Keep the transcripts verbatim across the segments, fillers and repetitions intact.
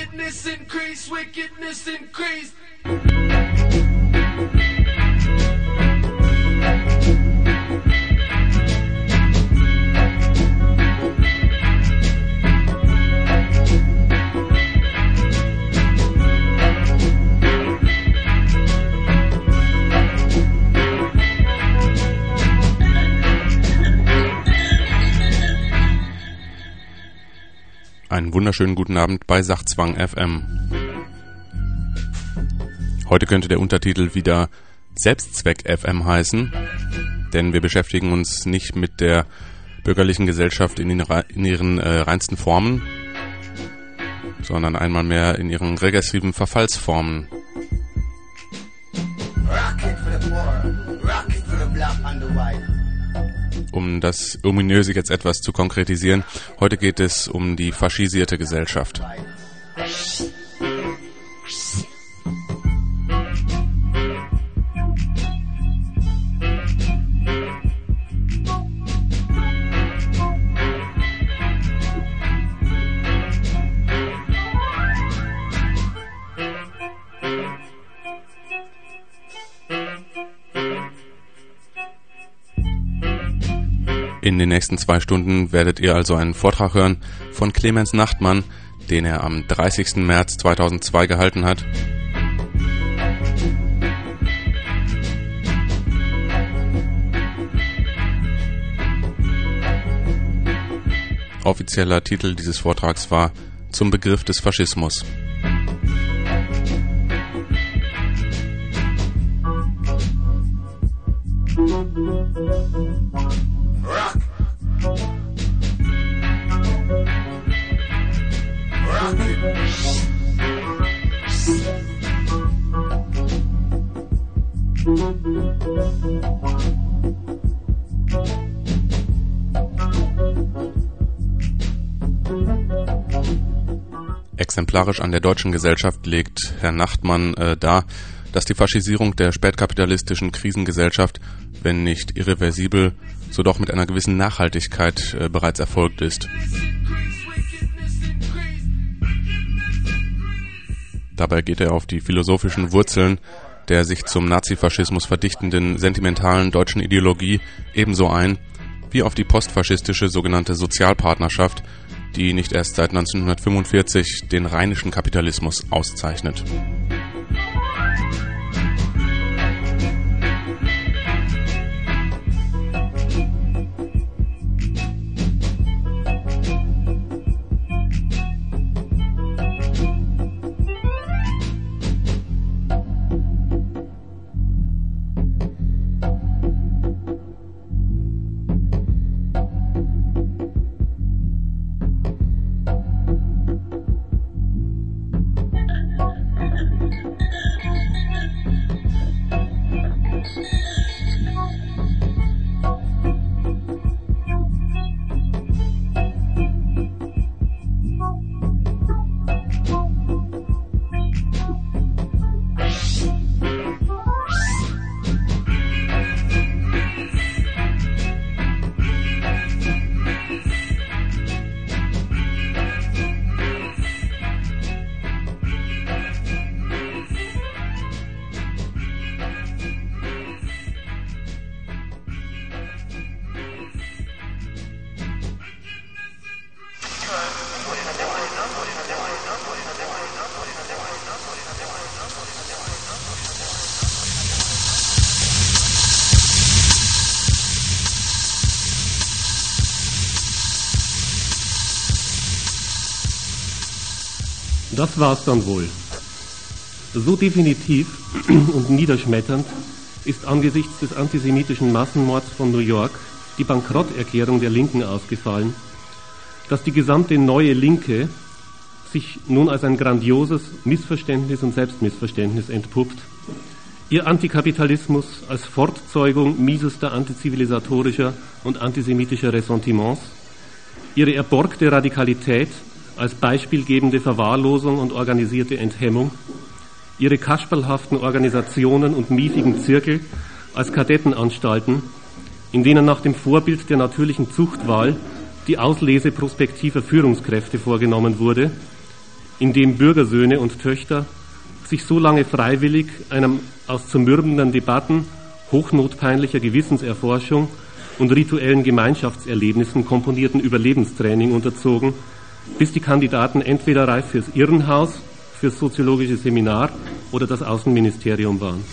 wickedness increase, wickedness increase. Einen wunderschönen guten Abend bei Sachzwang F M. Heute könnte der Untertitel wieder Selbstzweck F M heißen, denn wir beschäftigen uns nicht mit der bürgerlichen Gesellschaft in, den, in ihren äh, reinsten Formen, sondern einmal mehr in ihren regressiven Verfallsformen. Um das Ominöse jetzt etwas zu konkretisieren, heute geht es um die faschisierte Gesellschaft. In den nächsten zwei Stunden werdet ihr also einen Vortrag hören von Clemens Nachtmann, den er am dreißigsten März zweitausendzwei gehalten hat. Offizieller Titel dieses Vortrags war Zum Begriff des Faschismus. Exemplarisch an der deutschen Gesellschaft legt Herr Nachtmann äh, dar, dass die Faschisierung der spätkapitalistischen Krisengesellschaft, wenn nicht irreversibel, so doch mit einer gewissen Nachhaltigkeit äh, bereits erfolgt ist. Dabei geht er auf die philosophischen Wurzeln der sich zum Nazifaschismus verdichtenden sentimentalen deutschen Ideologie ebenso ein, wie auf die postfaschistische sogenannte Sozialpartnerschaft, die nicht erst seit neunzehnhundertfünfundvierzig den rheinischen Kapitalismus auszeichnet. Das war's dann wohl. So definitiv und niederschmetternd ist angesichts des antisemitischen Massenmords von New York die Bankrotterklärung der Linken ausgefallen, dass die gesamte neue Linke sich nun als ein grandioses Missverständnis und Selbstmissverständnis entpuppt. Ihr Antikapitalismus als Fortzeugung miesester antizivilisatorischer und antisemitischer Ressentiments, ihre erborgte Radikalität als beispielgebende Verwahrlosung und organisierte Enthemmung, ihre kasperlhaften Organisationen und miefigen Zirkel als Kadettenanstalten, in denen nach dem Vorbild der natürlichen Zuchtwahl die Auslese prospektiver Führungskräfte vorgenommen wurde, in dem Bürgersöhne und Töchter sich so lange freiwillig einem aus zermürbenden Debatten, hochnotpeinlicher Gewissenserforschung und rituellen Gemeinschaftserlebnissen komponierten Überlebenstraining unterzogen, bis die Kandidaten entweder reif fürs Irrenhaus, fürs soziologische Seminar oder das Außenministerium waren.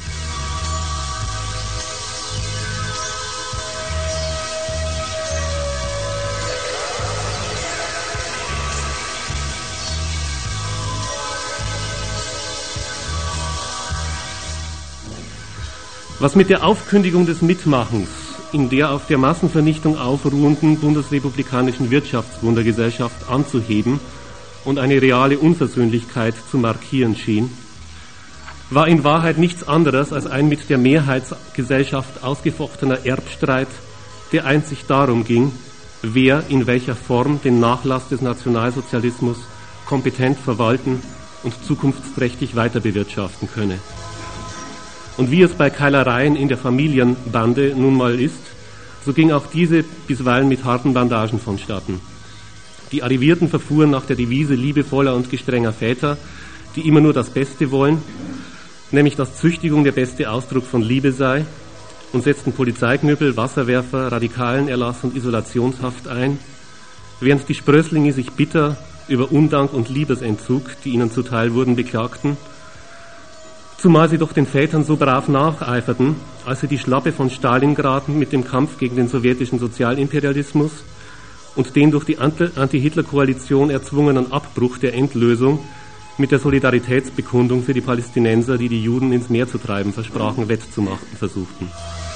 Was mit der Aufkündigung des Mitmachens in der auf der Massenvernichtung aufruhenden bundesrepublikanischen Wirtschaftswundergesellschaft anzuheben und eine reale Unversöhnlichkeit zu markieren schien, war in Wahrheit nichts anderes als ein mit der Mehrheitsgesellschaft ausgefochtener Erbstreit, der einzig darum ging, wer in welcher Form den Nachlass des Nationalsozialismus kompetent verwalten und zukunftsträchtig weiter bewirtschaften könne. Und wie es bei Keilereien in der Familienbande nun mal ist, so ging auch diese bisweilen mit harten Bandagen vonstatten. Die Arrivierten verfuhren nach der Devise liebevoller und gestrenger Väter, die immer nur das Beste wollen, nämlich dass Züchtigung der beste Ausdruck von Liebe sei, und setzten Polizeiknüppel, Wasserwerfer, Radikalenerlass und Isolationshaft ein, während die Sprösslinge sich bitter über Undank und Liebesentzug, die ihnen zuteil wurden, beklagten, zumal sie doch den Vätern so brav nacheiferten, als sie die Schlappe von Stalingrad mit dem Kampf gegen den sowjetischen Sozialimperialismus und den durch die Anti-Hitler-Koalition erzwungenen Abbruch der Endlösung mit der Solidaritätsbekundung für die Palästinenser, die die Juden ins Meer zu treiben versprachen, wettzumachen versuchten.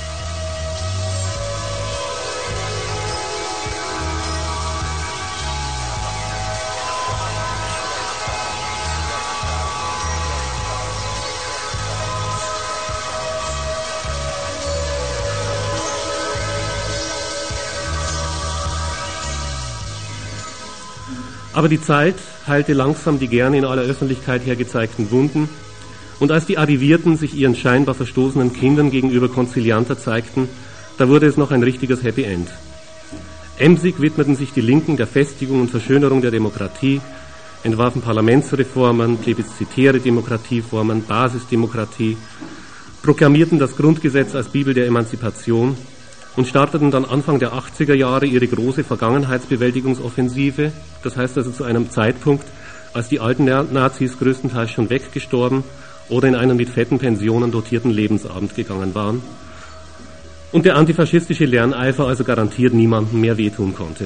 Aber die Zeit heilte langsam die gerne in aller Öffentlichkeit hergezeigten Wunden, und als die Arrivierten sich ihren scheinbar verstoßenen Kindern gegenüber konzilianter zeigten, da wurde es noch ein richtiges Happy End. Emsig widmeten sich die Linken der Festigung und Verschönerung der Demokratie, entwarfen Parlamentsreformen, plebiszitäre Demokratieformen, Basisdemokratie, proklamierten das Grundgesetz als Bibel der Emanzipation und starteten dann Anfang der achtziger Jahre ihre große Vergangenheitsbewältigungsoffensive, das heißt also zu einem Zeitpunkt, als die alten Nazis größtenteils schon weggestorben oder in einen mit fetten Pensionen dotierten Lebensabend gegangen waren und der antifaschistische Lerneifer also garantiert niemandem mehr wehtun konnte.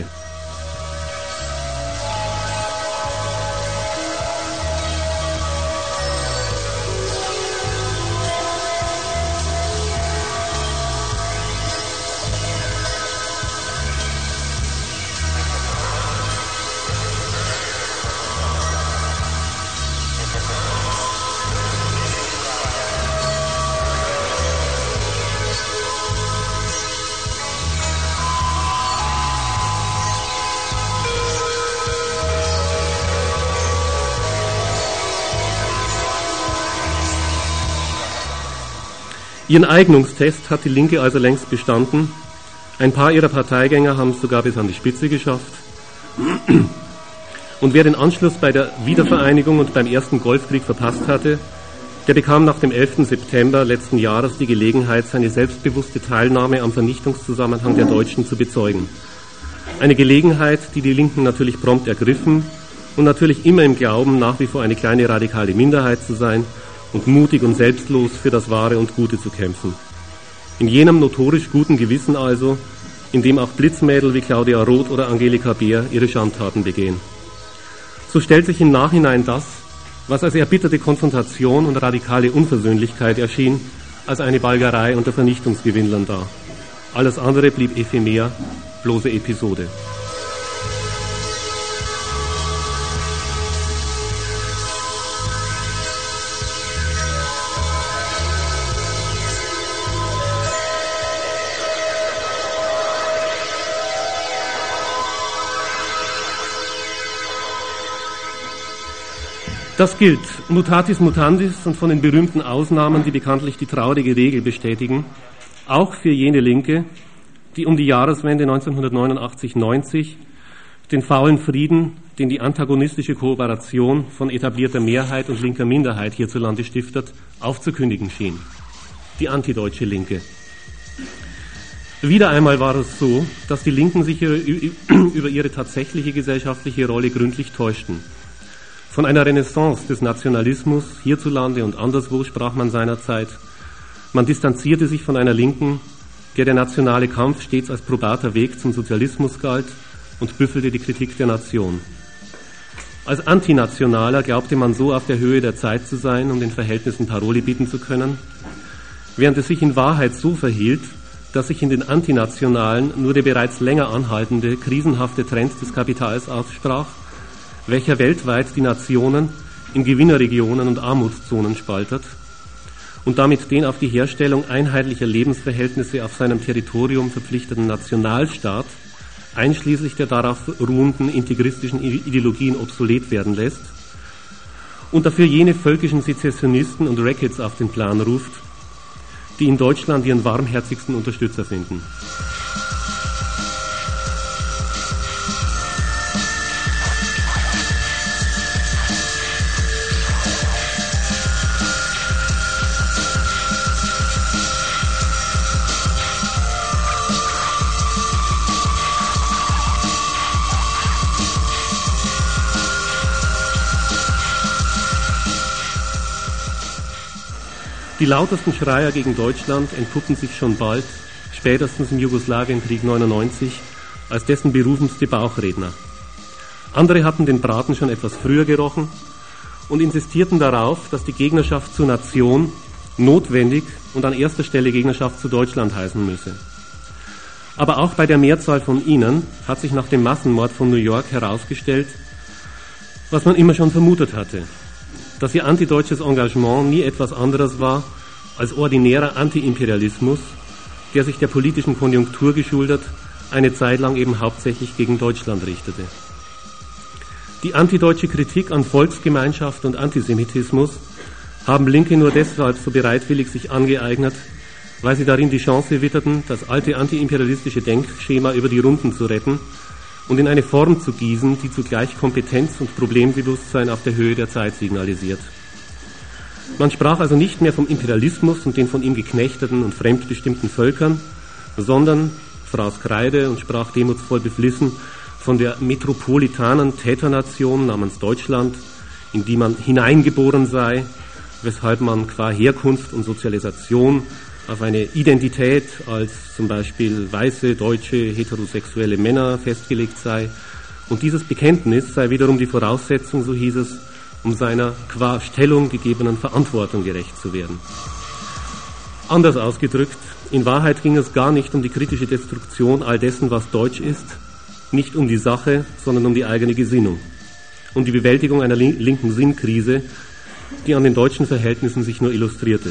Ihren Eignungstest hat die Linke also längst bestanden. Ein paar ihrer Parteigänger haben es sogar bis an die Spitze geschafft. Und wer den Anschluss bei der Wiedervereinigung und beim ersten Golfkrieg verpasst hatte, der bekam nach dem elften September letzten Jahres die Gelegenheit, seine selbstbewusste Teilnahme am Vernichtungszusammenhang der Deutschen zu bezeugen. Eine Gelegenheit, die die Linken natürlich prompt ergriffen und natürlich immer im Glauben, nach wie vor eine kleine radikale Minderheit zu sein und mutig und selbstlos für das Wahre und Gute zu kämpfen. In jenem notorisch guten Gewissen also, in dem auch Blitzmädel wie Claudia Roth oder Angelika Beer ihre Schandtaten begehen. So stellt sich im Nachhinein das, was als erbitterte Konfrontation und radikale Unversöhnlichkeit erschien, als eine Balgerei unter Vernichtungsgewinnlern dar. Alles andere blieb ephemer, bloße Episode. Das gilt, mutatis mutandis und von den berühmten Ausnahmen, die bekanntlich die traurige Regel bestätigen, auch für jene Linke, die um die Jahreswende neunzehnhundertneunundachtzig neunzig den faulen Frieden den die antagonistische Kooperation von etablierter Mehrheit und linker Minderheit hierzulande stiftet, aufzukündigen schien. Die antideutsche Linke. Wieder einmal war es so, dass die Linken sich über ihre tatsächliche gesellschaftliche Rolle gründlich täuschten. Von einer Renaissance des Nationalismus hierzulande und anderswo sprach man seinerzeit. Man distanzierte sich von einer Linken, der der nationale Kampf stets als probater Weg zum Sozialismus galt, und büffelte die Kritik der Nation. Als Antinationaler glaubte man so auf der Höhe der Zeit zu sein, um den Verhältnissen Paroli bieten zu können, während es sich in Wahrheit so verhielt, dass sich in den Antinationalen nur der bereits länger anhaltende, krisenhafte Trend des Kapitals aussprach, welcher weltweit die Nationen in Gewinnerregionen und Armutszonen spaltet und damit den auf die Herstellung einheitlicher Lebensverhältnisse auf seinem Territorium verpflichteten Nationalstaat einschließlich der darauf ruhenden integristischen Ideologien obsolet werden lässt und dafür jene völkischen Sezessionisten und Rackets auf den Plan ruft, die in Deutschland ihren warmherzigsten Unterstützer finden. Die lautesten Schreier gegen Deutschland entpuppen sich schon bald, spätestens im Jugoslawienkrieg neunundneunzig, als dessen berufenste Bauchredner. Andere hatten den Braten schon etwas früher gerochen und insistierten darauf, dass die Gegnerschaft zur Nation notwendig und an erster Stelle Gegnerschaft zu Deutschland heißen müsse. Aber auch bei der Mehrzahl von ihnen hat sich nach dem Massenmord von New York herausgestellt, was man immer schon vermutet hatte, dass ihr antideutsches Engagement nie etwas anderes war als ordinärer Antiimperialismus, der sich der politischen Konjunktur geschuldet eine Zeit lang eben hauptsächlich gegen Deutschland richtete. Die antideutsche Kritik an Volksgemeinschaft und Antisemitismus haben Linke nur deshalb so bereitwillig sich angeeignet, weil sie darin die Chance witterten, das alte antiimperialistische Denkschema über die Runden zu retten und in eine Form zu gießen, die zugleich Kompetenz und Problembewusstsein auf der Höhe der Zeit signalisiert. Man sprach also nicht mehr vom Imperialismus und den von ihm geknechteten und fremdbestimmten Völkern, sondern fraß Kreide und sprach demutsvoll beflissen von der metropolitanen Täternation namens Deutschland, in die man hineingeboren sei, weshalb man qua Herkunft und Sozialisation auf eine Identität als zum Beispiel weiße, deutsche, heterosexuelle Männer festgelegt sei. Und dieses Bekenntnis sei wiederum die Voraussetzung, so hieß es, um seiner qua Stellung gegebenen Verantwortung gerecht zu werden. Anders ausgedrückt, in Wahrheit ging es gar nicht um die kritische Destruktion all dessen, was deutsch ist, nicht um die Sache, sondern um die eigene Gesinnung, um die Bewältigung einer linken Sinnkrise, die an den deutschen Verhältnissen sich nur illustrierte.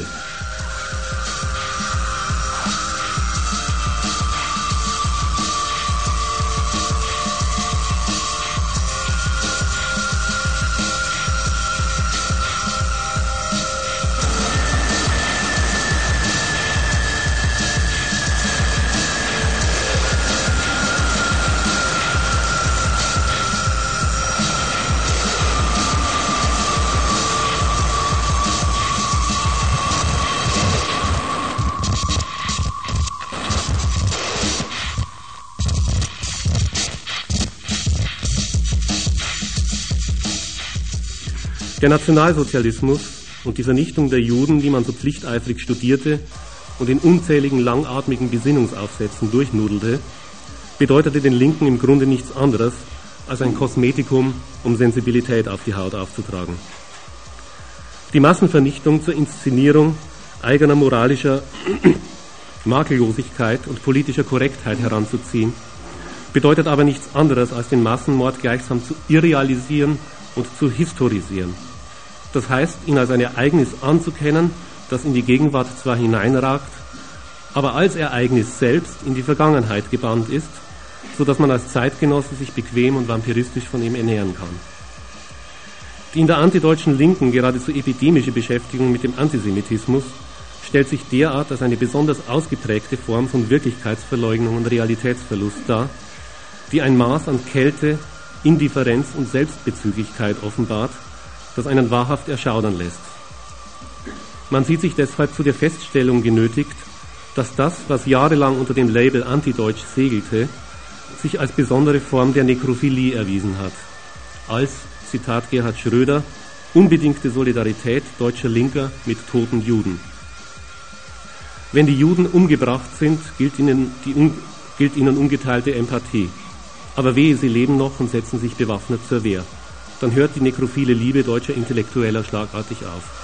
Der Nationalsozialismus und die Vernichtung der Juden, die man so pflichteifrig studierte und in unzähligen langatmigen Besinnungsaufsätzen durchnudelte, bedeutete den Linken im Grunde nichts anderes als ein Kosmetikum, um Sensibilität auf die Haut aufzutragen. Die Massenvernichtung zur Inszenierung eigener moralischer Makellosigkeit und politischer Korrektheit heranzuziehen, bedeutet aber nichts anderes als den Massenmord gleichsam zu irrealisieren und zu historisieren. Das heißt, ihn als ein Ereignis anzukennen, das in die Gegenwart zwar hineinragt, aber als Ereignis selbst in die Vergangenheit gebannt ist, so dass man als Zeitgenosse sich bequem und vampiristisch von ihm ernähren kann. Die in der antideutschen Linken geradezu epidemische Beschäftigung mit dem Antisemitismus stellt sich derart als eine besonders ausgeprägte Form von Wirklichkeitsverleugnung und Realitätsverlust dar, die ein Maß an Kälte, Indifferenz und Selbstbezüglichkeit offenbart, das einen wahrhaft erschaudern lässt. Man sieht sich deshalb zu der Feststellung genötigt, dass das, was jahrelang unter dem Label Antideutsch segelte, sich als besondere Form der Nekrophilie erwiesen hat. Als, Zitat Gerhard Schröder, unbedingte Solidarität deutscher Linker mit toten Juden. Wenn die Juden umgebracht sind, gilt ihnen, die, gilt ihnen ungeteilte Empathie. Aber wehe, sie leben noch und setzen sich bewaffnet zur Wehr. Dann hört die nekrophile Liebe deutscher Intellektueller schlagartig auf.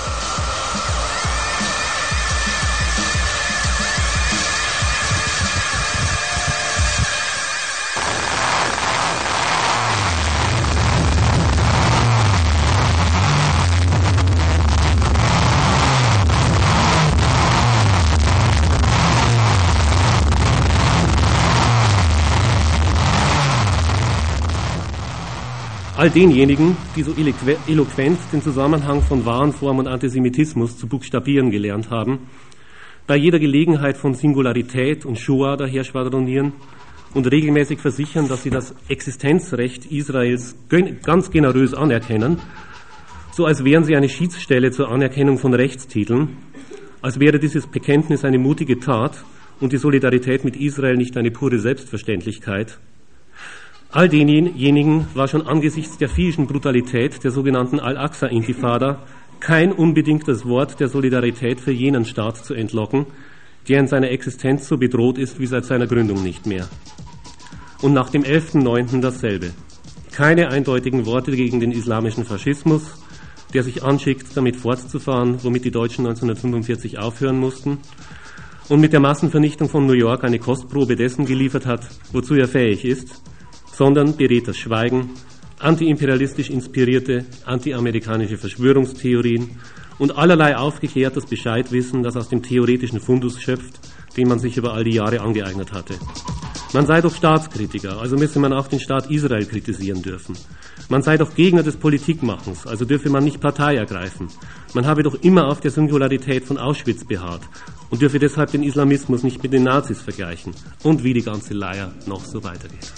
All denjenigen, die so eloquent den Zusammenhang von Warenform und Antisemitismus zu buchstabieren gelernt haben, bei jeder Gelegenheit von Singularität und Shoah daher schwadronieren und regelmäßig versichern, dass sie das Existenzrecht Israels ganz generös anerkennen, so als wären sie eine Schiedsstelle zur Anerkennung von Rechtstiteln, als wäre dieses Bekenntnis eine mutige Tat und die Solidarität mit Israel nicht eine pure Selbstverständlichkeit. All denjenigen war schon angesichts der viehischen Brutalität der sogenannten Al-Aqsa-Intifada kein unbedingtes Wort der Solidarität für jenen Staat zu entlocken, der in seiner Existenz so bedroht ist wie seit seiner Gründung nicht mehr. Und nach dem elften neunten dasselbe. Keine eindeutigen Worte gegen den islamischen Faschismus, der sich anschickt, damit fortzufahren, womit die Deutschen neunzehnhundertfünfundvierzig aufhören mussten und mit der Massenvernichtung von New York eine Kostprobe dessen geliefert hat, wozu er fähig ist, sondern beredtes Schweigen, antiimperialistisch inspirierte, antiamerikanische Verschwörungstheorien und allerlei aufgeklärtes Bescheidwissen, das aus dem theoretischen Fundus schöpft, den man sich über all die Jahre angeeignet hatte. Man sei doch Staatskritiker, also müsse man auch den Staat Israel kritisieren dürfen. Man sei doch Gegner des Politikmachens, also dürfe man nicht Partei ergreifen. Man habe doch immer auf der Singularität von Auschwitz beharrt und dürfe deshalb den Islamismus nicht mit den Nazis vergleichen. Und wie die ganze Leier noch so weitergeht.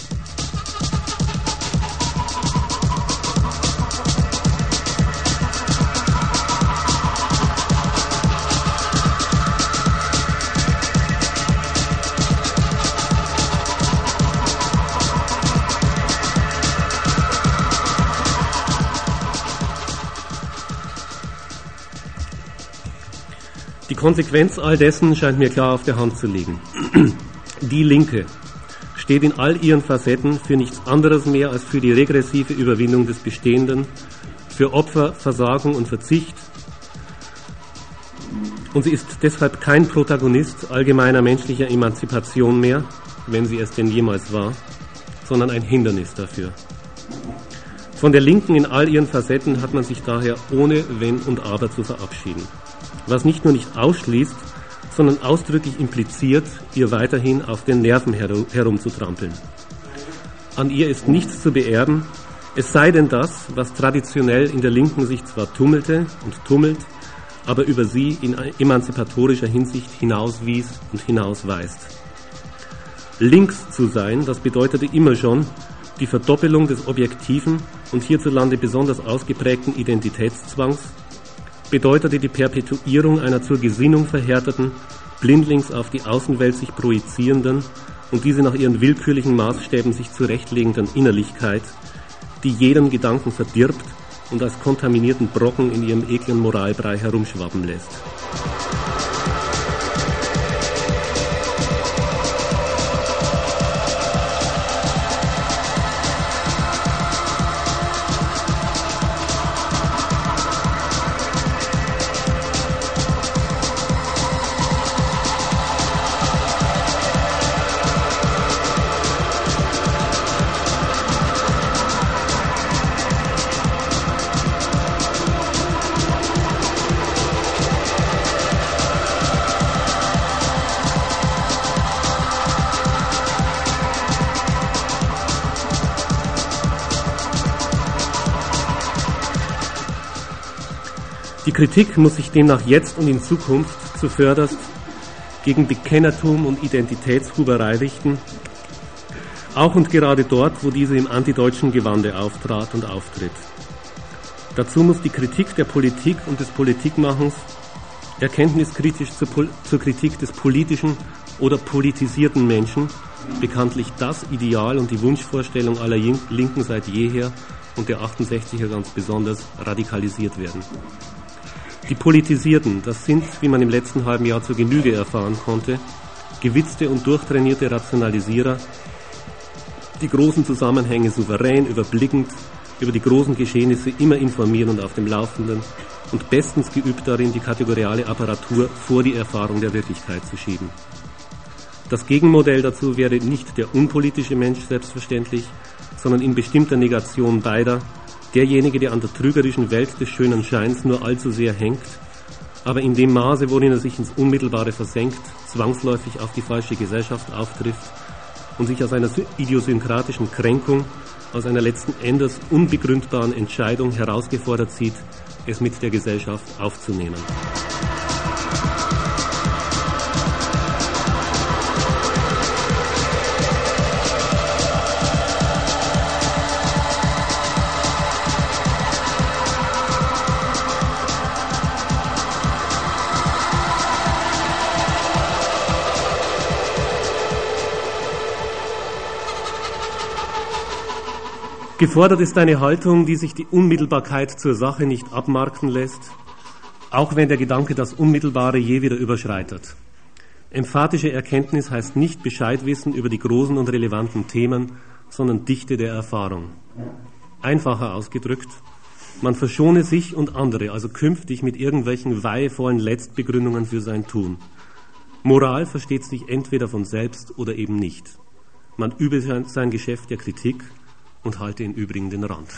Die Konsequenz all dessen scheint mir klar auf der Hand zu liegen. Die Linke steht in all ihren Facetten für nichts anderes mehr als für die regressive Überwindung des Bestehenden, für Opfer, Versagung und Verzicht. Und sie ist deshalb kein Protagonist allgemeiner menschlicher Emanzipation mehr, wenn sie es denn jemals war, sondern ein Hindernis dafür. Von der Linken in all ihren Facetten hat man sich daher ohne Wenn und Aber zu verabschieden. Was nicht nur nicht ausschließt, sondern ausdrücklich impliziert, ihr weiterhin auf den Nerven herumzutrampeln. An ihr ist nichts zu beerben, es sei denn das, was traditionell in der Linken sich zwar tummelte und tummelt, aber über sie in emanzipatorischer Hinsicht hinauswies und hinausweist. Links zu sein, das bedeutete immer schon die Verdoppelung des objektiven und hierzulande besonders ausgeprägten Identitätszwangs, bedeutete die Perpetuierung einer zur Gesinnung verhärteten, blindlings auf die Außenwelt sich projizierenden und diese nach ihren willkürlichen Maßstäben sich zurechtlegenden Innerlichkeit, die jeden Gedanken verdirbt und als kontaminierten Brocken in ihrem eklen Moralbrei herumschwappen lässt. Die Kritik muss sich demnach jetzt und in Zukunft zuvörderst gegen Bekennertum und Identitätshuberei richten Auch und gerade dort, wo diese im antideutschen Gewande auftrat und auftritt. Dazu muss die Kritik der Politik und des Politikmachens erkenntniskritisch zur, Pol- zur Kritik des politischen oder politisierten Menschen, bekanntlich das Ideal und die Wunschvorstellung aller Linken seit jeher und der achtundsechziger ganz besonders, radikalisiert werden. Die Politisierten, das sind, wie man im letzten halben Jahr zur Genüge erfahren konnte, gewitzte und durchtrainierte Rationalisierer, die großen Zusammenhänge souverän, überblickend, über die großen Geschehnisse immer informieren und auf dem Laufenden und bestens geübt darin, die kategoriale Apparatur vor die Erfahrung der Wirklichkeit zu schieben. Das Gegenmodell dazu wäre nicht der unpolitische Mensch selbstverständlich, sondern in bestimmter Negation beider derjenige, der an der trügerischen Welt des schönen Scheins nur allzu sehr hängt, aber in dem Maße, worin er sich ins Unmittelbare versenkt, zwangsläufig auf die falsche Gesellschaft auftrifft und sich aus einer idiosynkratischen Kränkung, aus einer letzten Endes unbegründbaren Entscheidung herausgefordert sieht, es mit der Gesellschaft aufzunehmen. Gefordert ist eine Haltung, die sich die Unmittelbarkeit zur Sache nicht abmarkten lässt, auch wenn der Gedanke das Unmittelbare je wieder überschreitet. Emphatische Erkenntnis heißt nicht Bescheidwissen über die großen und relevanten Themen, sondern Dichte der Erfahrung. Einfacher ausgedrückt, man verschone sich und andere, also künftig mit irgendwelchen weihevollen Letztbegründungen für sein Tun. Moral versteht sich entweder von selbst oder eben nicht. Man übe sein Geschäft der Kritik und halte im Übrigen den Rand.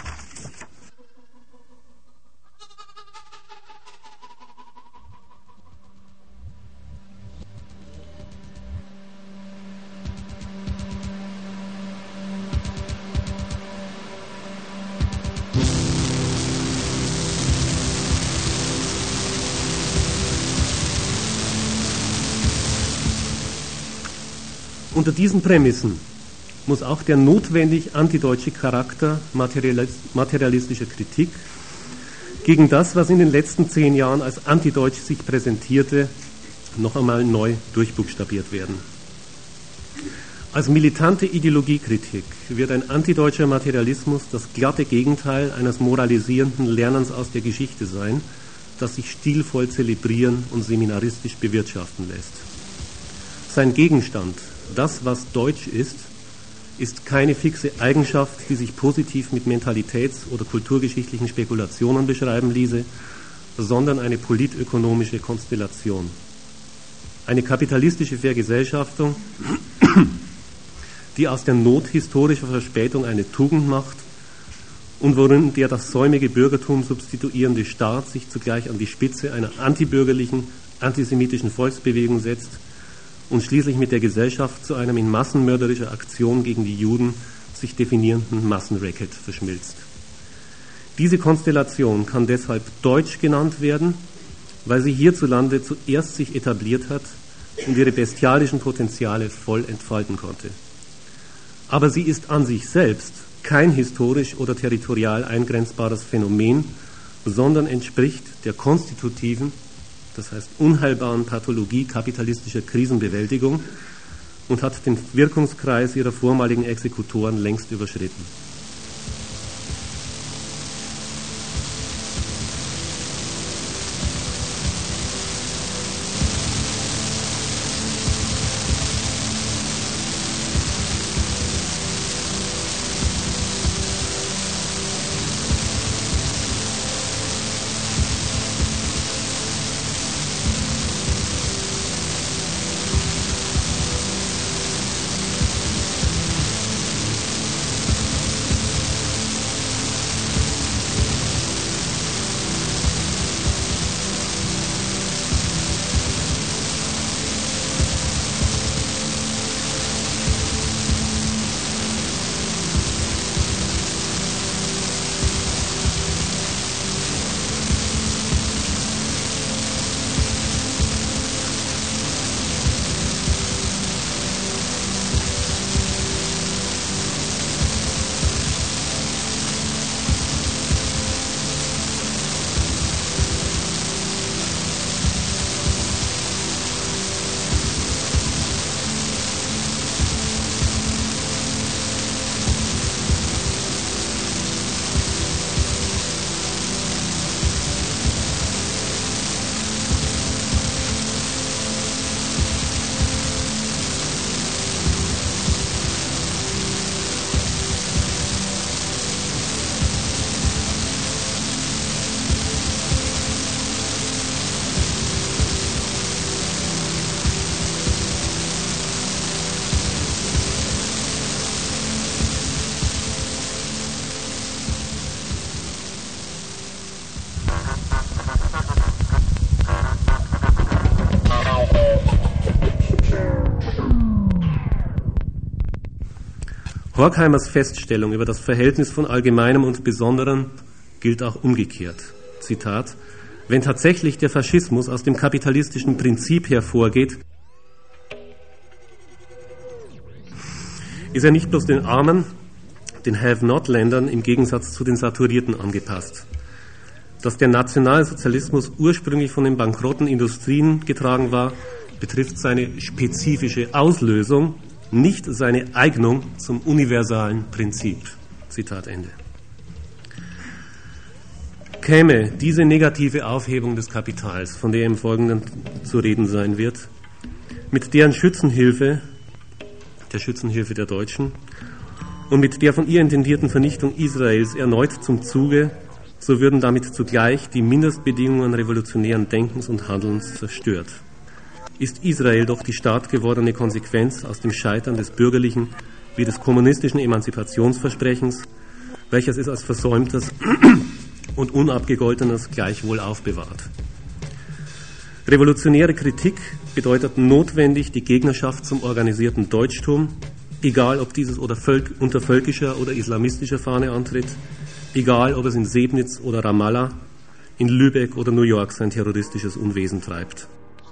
Unter diesen Prämissen muss auch der notwendig antideutsche Charakter materialistischer Kritik gegen das, was in den letzten zehn Jahren als antideutsch sich präsentierte, noch einmal neu durchbuchstabiert werden. Als militante Ideologiekritik wird ein antideutscher Materialismus das glatte Gegenteil eines moralisierenden Lernens aus der Geschichte sein, das sich stilvoll zelebrieren und seminaristisch bewirtschaften lässt. Sein Gegenstand, das, was deutsch ist, ist keine fixe Eigenschaft, die sich positiv mit mentalitäts- oder kulturgeschichtlichen Spekulationen beschreiben ließe, sondern eine politökonomische Konstellation. Eine kapitalistische Vergesellschaftung, die aus der Not historischer Verspätung eine Tugend macht und worin der das säumige Bürgertum substituierende Staat sich zugleich an die Spitze einer antibürgerlichen, antisemitischen Volksbewegung setzt und schließlich mit der Gesellschaft zu einem in massenmörderischer Aktion gegen die Juden sich definierenden Massenracket verschmilzt. Diese Konstellation kann deshalb deutsch genannt werden, weil sie hierzulande zuerst sich etabliert hat und ihre bestialischen Potenziale voll entfalten konnte. Aber sie ist an sich selbst kein historisch oder territorial eingrenzbares Phänomen, sondern entspricht der konstitutiven, das heißt unheilbaren Pathologie kapitalistischer Krisenbewältigung und hat den Wirkungskreis ihrer vormaligen Exekutoren längst überschritten. Horkheimers Feststellung über das Verhältnis von Allgemeinem und Besonderem gilt auch umgekehrt. Zitat: Wenn tatsächlich der Faschismus aus dem kapitalistischen Prinzip hervorgeht, ist er nicht bloß den Armen, den Have-Not-Ländern im Gegensatz zu den Saturierten angepasst. Dass der Nationalsozialismus ursprünglich von den bankrotten Industrien getragen war, betrifft seine spezifische Auslösung, nicht seine Eignung zum universalen Prinzip. Zitat Ende. Käme diese negative Aufhebung des Kapitals, von der im Folgenden zu reden sein wird, mit deren Schützenhilfe, der Schützenhilfe der Deutschen, und mit der von ihr intendierten Vernichtung Israels erneut zum Zuge, so würden damit zugleich die Mindestbedingungen revolutionären Denkens und Handelns zerstört. Ist Israel doch die staatgewordene Konsequenz aus dem Scheitern des bürgerlichen wie des kommunistischen Emanzipationsversprechens, welches es als versäumtes und unabgegoltenes gleichwohl aufbewahrt. Revolutionäre Kritik bedeutet notwendig die Gegnerschaft zum organisierten Deutschtum, egal ob dieses oder Völk, unter völkischer oder islamistischer Fahne antritt, egal ob es in Sebnitz oder Ramallah, in Lübeck oder New York sein terroristisches Unwesen treibt.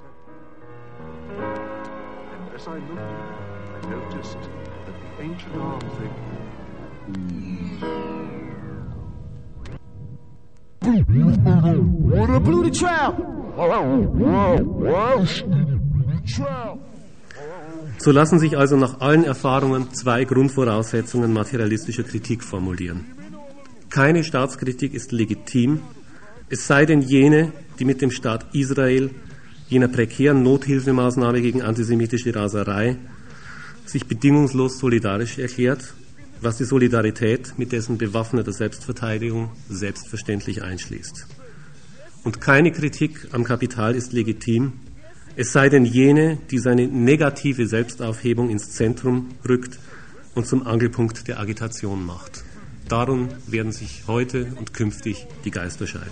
So lassen sich also nach allen Erfahrungen zwei Grundvoraussetzungen materialistischer Kritik formulieren. Keine Staatskritik ist legitim, es sei denn jene, die mit dem Staat Israel, jener prekären Nothilfemaßnahme gegen antisemitische Raserei, sich bedingungslos solidarisch erklärt, was die Solidarität mit dessen bewaffneter Selbstverteidigung selbstverständlich einschließt. Und keine Kritik am Kapital ist legitim, es sei denn jene, die seine negative Selbstaufhebung ins Zentrum rückt und zum Angelpunkt der Agitation macht. Darum werden sich heute und künftig die Geister scheiden.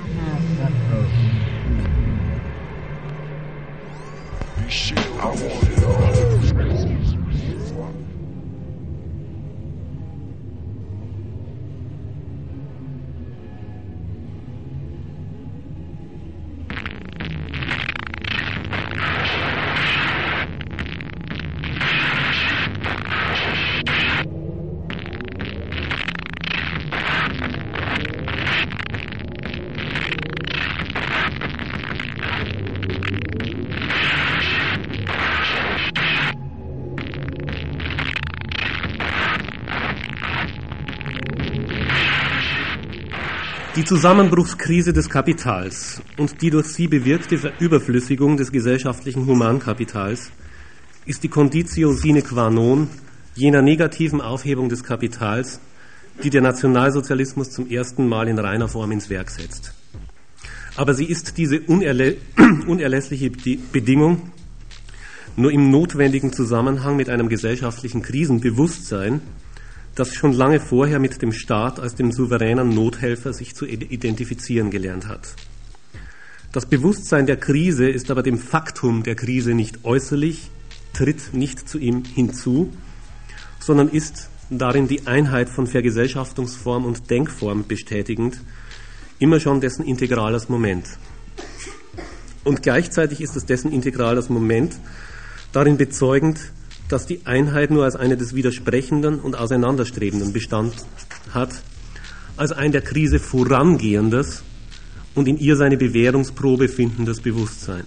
Die Zusammenbruchskrise des Kapitals und die durch sie bewirkte Verüberflüssigung des gesellschaftlichen Humankapitals ist die Conditio sine qua non jener negativen Aufhebung des Kapitals, die der Nationalsozialismus zum ersten Mal in reiner Form ins Werk setzt. Aber sie ist diese unerlä- unerlässliche Bedingung nur im notwendigen Zusammenhang mit einem gesellschaftlichen Krisenbewusstsein, das schon lange vorher mit dem Staat als dem souveränen Nothelfer sich zu identifizieren gelernt hat. Das Bewusstsein der Krise ist aber dem Faktum der Krise nicht äußerlich, tritt nicht zu ihm hinzu, sondern ist darin die Einheit von Vergesellschaftungsform und Denkform bestätigend, immer schon dessen integrales Moment. Und gleichzeitig ist es dessen integrales Moment darin bezeugend, dass die Einheit nur als eine des Widersprechenden und Auseinanderstrebenden Bestand hat, als ein der Krise vorangehendes und in ihr seine Bewährungsprobe findendes Bewusstsein.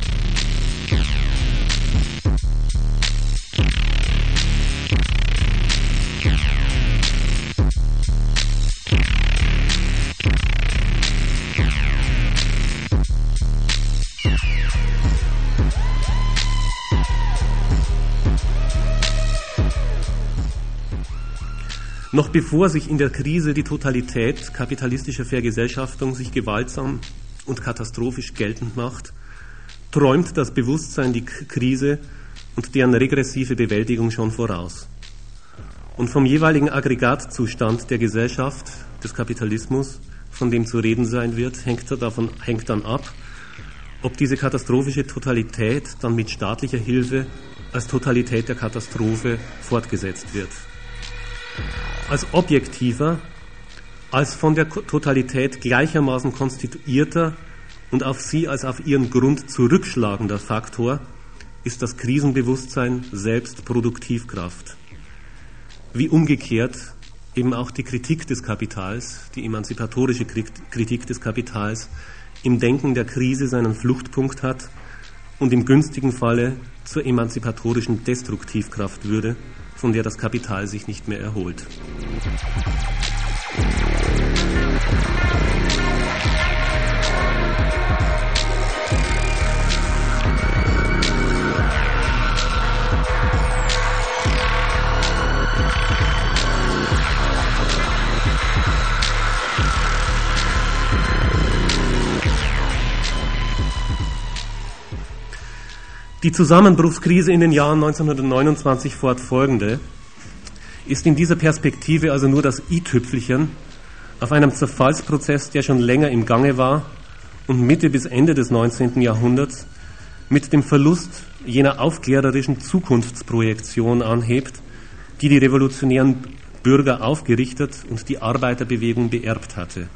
Noch bevor sich in der Krise die Totalität kapitalistischer Vergesellschaftung sich gewaltsam und katastrophisch geltend macht, träumt das Bewusstsein die Krise und deren regressive Bewältigung schon voraus. Und vom jeweiligen Aggregatzustand der Gesellschaft, des Kapitalismus, von dem zu reden sein wird, hängt, davon, hängt dann ab, ob diese katastrophische Totalität dann mit staatlicher Hilfe als Totalität der Katastrophe fortgesetzt wird. als objektiver, als von der Totalität gleichermaßen konstituierter und auf sie als auf ihren Grund zurückschlagender Faktor ist das Krisenbewusstsein selbst Produktivkraft. Wie umgekehrt eben auch die Kritik des Kapitals, die emanzipatorische Kritik des Kapitals, im Denken der Krise seinen Fluchtpunkt hat und im günstigen Falle zur emanzipatorischen Destruktivkraft würde, von der das Kapital sich nicht mehr erholt. Die Zusammenbruchskrise in den Jahren neunzehnhundertneunundzwanzig fortfolgende ist in dieser Perspektive also nur das i-Tüpfelchen auf einem Zerfallsprozess, der schon länger im Gange war und Mitte bis Ende des neunzehnten Jahrhunderts mit dem Verlust jener aufklärerischen Zukunftsprojektion anhebt, die die revolutionären Bürger aufgerichtet und die Arbeiterbewegung beerbt hatte.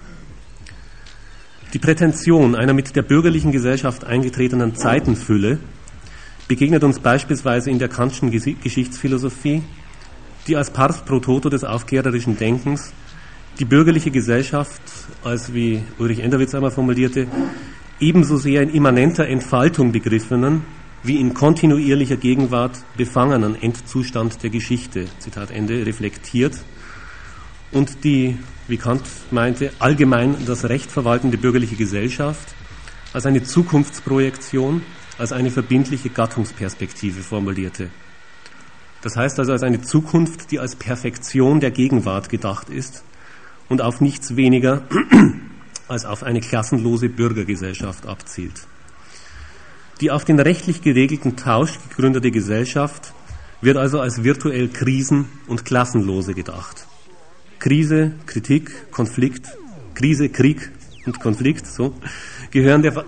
Die Prätension einer mit der bürgerlichen Gesellschaft eingetretenen Zeitenfülle begegnet uns beispielsweise in der Kantschen Geschichtsphilosophie, die als Pars pro toto des aufklärerischen Denkens die bürgerliche Gesellschaft, als wie Ulrich Enderwitz einmal formulierte, ebenso sehr in immanenter Entfaltung begriffenen, wie in kontinuierlicher Gegenwart befangenen Endzustand der Geschichte, Zitat Ende, reflektiert und die, wie Kant meinte, allgemein das Recht verwaltende bürgerliche Gesellschaft als eine Zukunftsprojektion, als eine verbindliche Gattungsperspektive formulierte. Das heißt also als eine Zukunft, die als Perfektion der Gegenwart gedacht ist und auf nichts weniger als auf eine klassenlose Bürgergesellschaft abzielt. Die auf den rechtlich geregelten Tausch gegründete Gesellschaft wird also als virtuell krisen- und klassenlose gedacht. Krise, Kritik, Konflikt, Krise, Krieg und Konflikt, so, gehören der Ver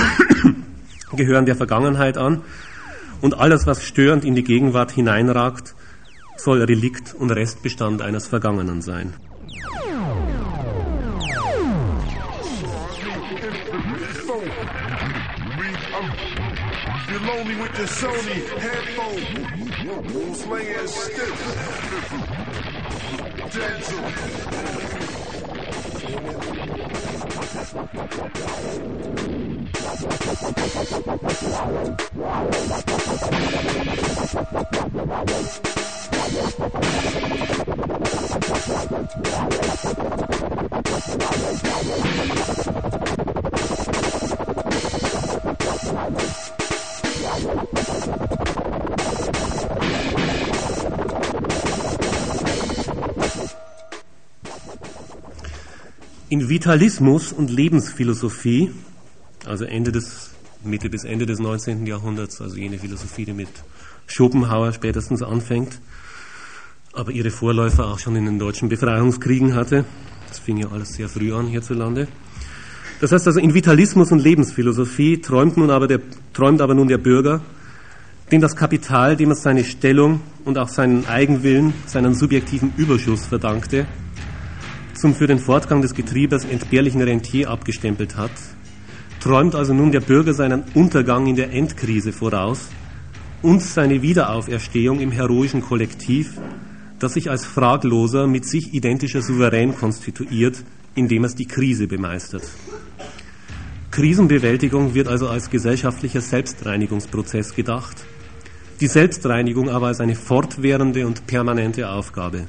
gehören der Vergangenheit an und alles, was störend in die Gegenwart hineinragt, soll Relikt und Restbestand eines Vergangenen sein. In Vitalismus und Lebensphilosophie, also Ende des, Mitte bis Ende des neunzehnten Jahrhunderts, also jene Philosophie, die mit Schopenhauer spätestens anfängt, aber ihre Vorläufer auch schon in den deutschen Befreiungskriegen hatte. Das fing ja alles sehr früh an hierzulande. Das heißt also, in Vitalismus und Lebensphilosophie träumt nun aber der, träumt aber nun der Bürger, dem das Kapital, dem es seine Stellung und auch seinen Eigenwillen, seinen subjektiven Überschuss verdankte, zum für den Fortgang des Getriebes entbehrlichen Rentier abgestempelt hat, träumt also nun der Bürger seinen Untergang in der Endkrise voraus und seine Wiederauferstehung im heroischen Kollektiv, das sich als fragloser, mit sich identischer Souverän konstituiert, indem es die Krise bemeistert. Krisenbewältigung wird also als gesellschaftlicher Selbstreinigungsprozess gedacht, die Selbstreinigung aber als eine fortwährende und permanente Aufgabe.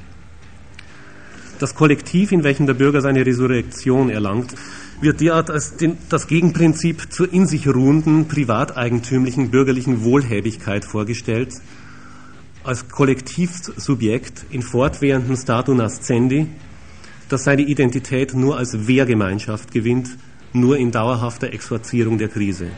Das Kollektiv, in welchem der Bürger seine Resurrektion erlangt, wird derart als den, das Gegenprinzip zur in sich ruhenden, privateigentümlichen bürgerlichen Wohlhäbigkeit vorgestellt, als Kollektivsubjekt in fortwährenden Statu nascendi, das seine Identität nur als Wehrgemeinschaft gewinnt, nur in dauerhafter Exorzierung der Krise.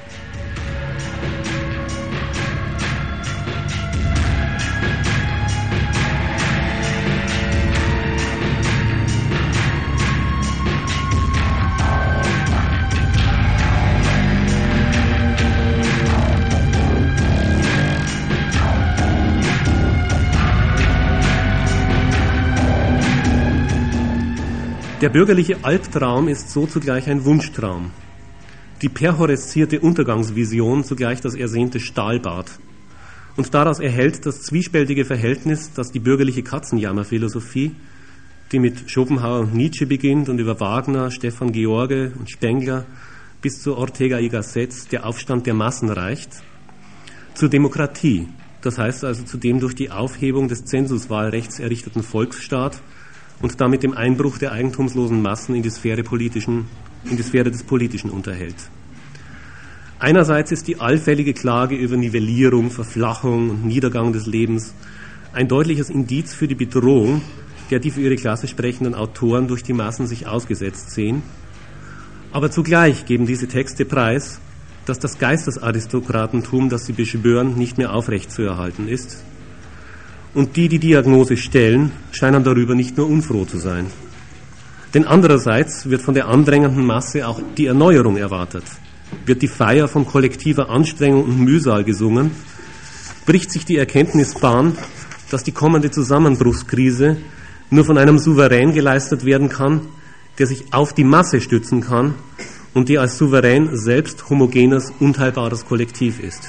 Der bürgerliche Albtraum ist so zugleich ein Wunschtraum. Die perhorreszierte Untergangsvision zugleich das ersehnte Stahlbad. Und daraus erhellt das zwiespältige Verhältnis, das die bürgerliche Katzenjammerphilosophie, die mit Schopenhauer und Nietzsche beginnt und über Wagner, Stefan George und Spengler bis zu Ortega y Gasset der Aufstand der Massen reicht, zur Demokratie, das heißt also zu dem durch die Aufhebung des Zensuswahlrechts errichteten Volksstaat und damit dem Einbruch der eigentumslosen Massen in die Sphäre politischen, in die Sphäre des Politischen unterhält. Einerseits ist die allfällige Klage über Nivellierung, Verflachung und Niedergang des Lebens ein deutliches Indiz für die Bedrohung, der die für ihre Klasse sprechenden Autoren durch die Massen sich ausgesetzt sehen. Aber zugleich geben diese Texte preis, dass das Geistesaristokratentum, das sie beschwören, nicht mehr aufrechtzuerhalten ist. Und die, die Diagnose stellen, scheinen darüber nicht nur unfroh zu sein. Denn andererseits wird von der andrängenden Masse auch die Erneuerung erwartet. Wird die Feier von kollektiver Anstrengung und Mühsal gesungen, bricht sich die Erkenntnis Bahn, dass die kommende Zusammenbruchskrise nur von einem Souverän geleistet werden kann, der sich auf die Masse stützen kann und der als Souverän selbst homogenes, unteilbares Kollektiv ist.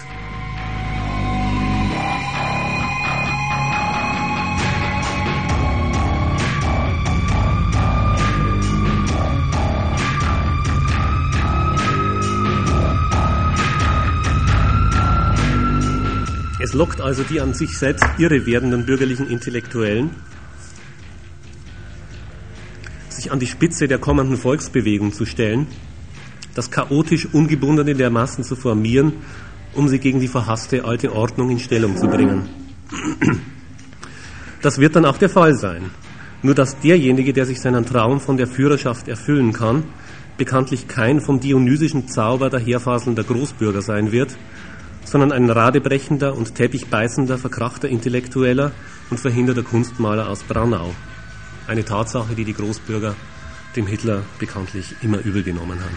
Es lockt also die an sich selbst irre werdenden bürgerlichen Intellektuellen, sich an die Spitze der kommenden Volksbewegung zu stellen, das chaotisch Ungebundene der Massen zu formieren, um sie gegen die verhasste alte Ordnung in Stellung zu bringen. Das wird dann auch der Fall sein. Nur dass derjenige, der sich seinen Traum von der Führerschaft erfüllen kann, bekanntlich kein vom dionysischen Zauber daherfaselnder Großbürger sein wird, sondern ein radebrechender und teppichbeißender, verkrachter Intellektueller und verhinderter Kunstmaler aus Braunau. Eine Tatsache, die die Großbürger dem Hitler bekanntlich immer übel genommen haben.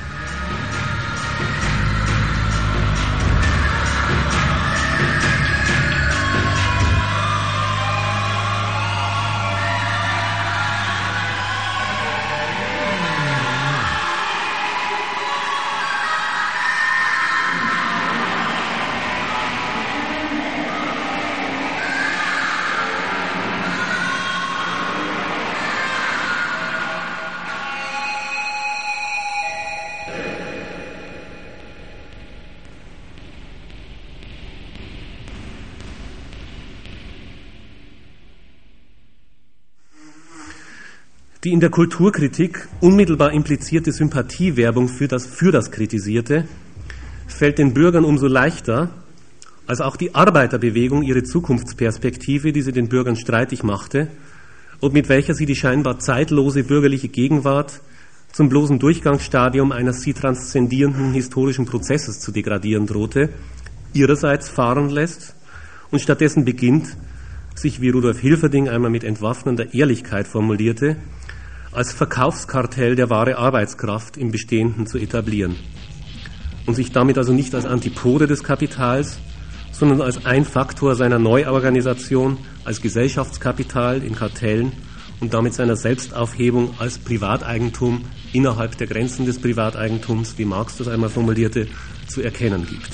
Die in der Kulturkritik unmittelbar implizierte Sympathiewerbung für das, für das Kritisierte fällt den Bürgern umso leichter, als auch die Arbeiterbewegung ihre Zukunftsperspektive, die sie den Bürgern streitig machte und mit welcher sie die scheinbar zeitlose bürgerliche Gegenwart zum bloßen Durchgangsstadium eines sie transzendierenden historischen Prozesses zu degradieren drohte, ihrerseits fahren lässt und stattdessen beginnt, sich, wie Rudolf Hilferding einmal mit entwaffnender Ehrlichkeit formulierte, als Verkaufskartell der wahre Arbeitskraft im Bestehenden zu etablieren und sich damit also nicht als Antipode des Kapitals, sondern als ein Faktor seiner Neuorganisation, als Gesellschaftskapital in Kartellen und damit seiner Selbstaufhebung als Privateigentum innerhalb der Grenzen des Privateigentums, wie Marx das einmal formulierte, zu erkennen gibt.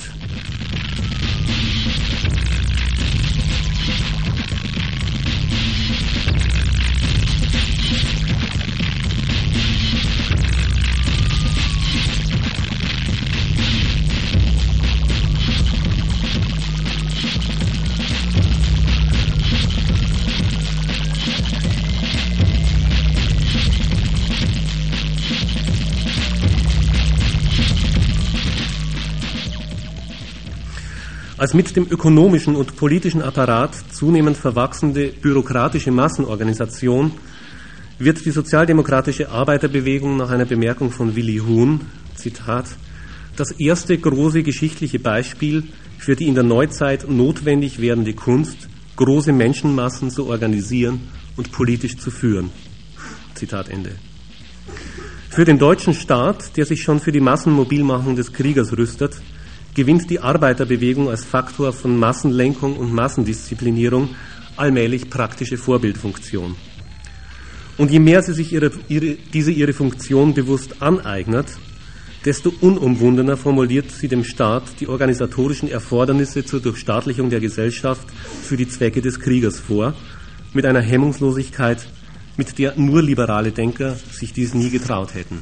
Als mit dem ökonomischen und politischen Apparat zunehmend verwachsende bürokratische Massenorganisation wird die sozialdemokratische Arbeiterbewegung nach einer Bemerkung von Willi Huhn, Zitat, das erste große geschichtliche Beispiel für die in der Neuzeit notwendig werdende Kunst, große Menschenmassen zu organisieren und politisch zu führen. Zitat Ende. Für den deutschen Staat, der sich schon für die Massenmobilmachung des Kriegers rüstet, gewinnt die Arbeiterbewegung als Faktor von Massenlenkung und Massendisziplinierung allmählich praktische Vorbildfunktion. Und je mehr sie sich ihre, ihre, diese ihre Funktion bewusst aneignet, desto unumwundener formuliert sie dem Staat die organisatorischen Erfordernisse zur Durchstaatlichung der Gesellschaft für die Zwecke des Kriegers vor, mit einer Hemmungslosigkeit, mit der nur liberale Denker sich dies nie getraut hätten.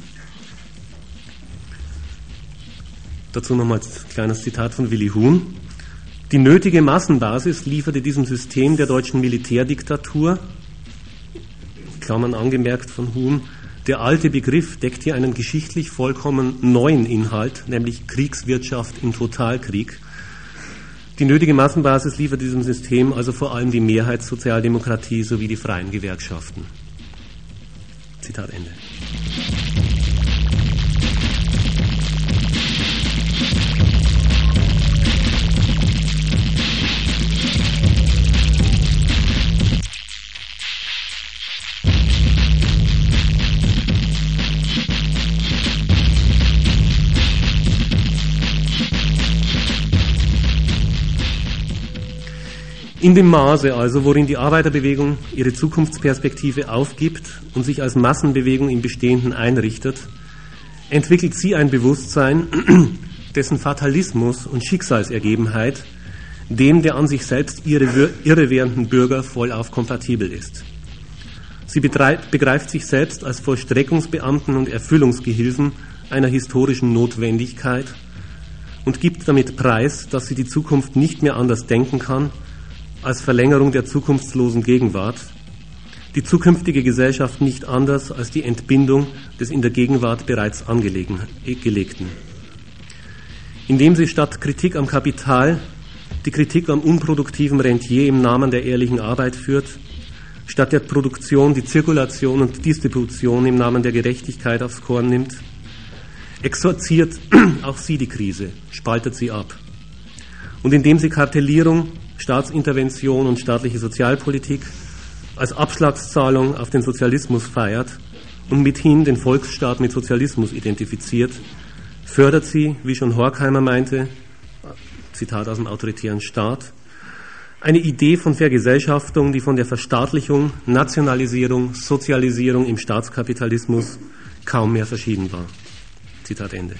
Dazu nochmal ein kleines Zitat von Willi Huhn. Die nötige Massenbasis lieferte diesem System der deutschen Militärdiktatur, Klammern angemerkt von Huhn, der alte Begriff deckt hier einen geschichtlich vollkommen neuen Inhalt, nämlich Kriegswirtschaft im Totalkrieg. Die nötige Massenbasis liefert diesem System also vor allem die Mehrheitssozialdemokratie sowie die freien Gewerkschaften. Zitat Ende. In dem Maße also, worin die Arbeiterbewegung ihre Zukunftsperspektive aufgibt und sich als Massenbewegung im Bestehenden einrichtet, entwickelt sie ein Bewusstsein, dessen Fatalismus und Schicksalsergebenheit dem der an sich selbst irrewährenden Bürger vollauf kompatibel ist. Sie betreibt, begreift sich selbst als Vollstreckungsbeamten und Erfüllungsgehilfen einer historischen Notwendigkeit und gibt damit preis, dass sie die Zukunft nicht mehr anders denken kann, als Verlängerung der zukunftslosen Gegenwart, die zukünftige Gesellschaft nicht anders als die Entbindung des in der Gegenwart bereits Angelegten. Indem sie statt Kritik am Kapital die Kritik am unproduktiven Rentier im Namen der ehrlichen Arbeit führt, statt der Produktion die Zirkulation und Distribution im Namen der Gerechtigkeit aufs Korn nimmt, exorziert auch sie die Krise, spaltet sie ab. Und indem sie Kartellierung, Staatsintervention und staatliche Sozialpolitik als Abschlagszahlung auf den Sozialismus feiert und mithin den Volksstaat mit Sozialismus identifiziert, fördert sie, wie schon Horkheimer meinte, Zitat aus dem autoritären Staat, eine Idee von Vergesellschaftung, die von der Verstaatlichung, Nationalisierung, Sozialisierung im Staatskapitalismus kaum mehr verschieden war. Zitat Ende.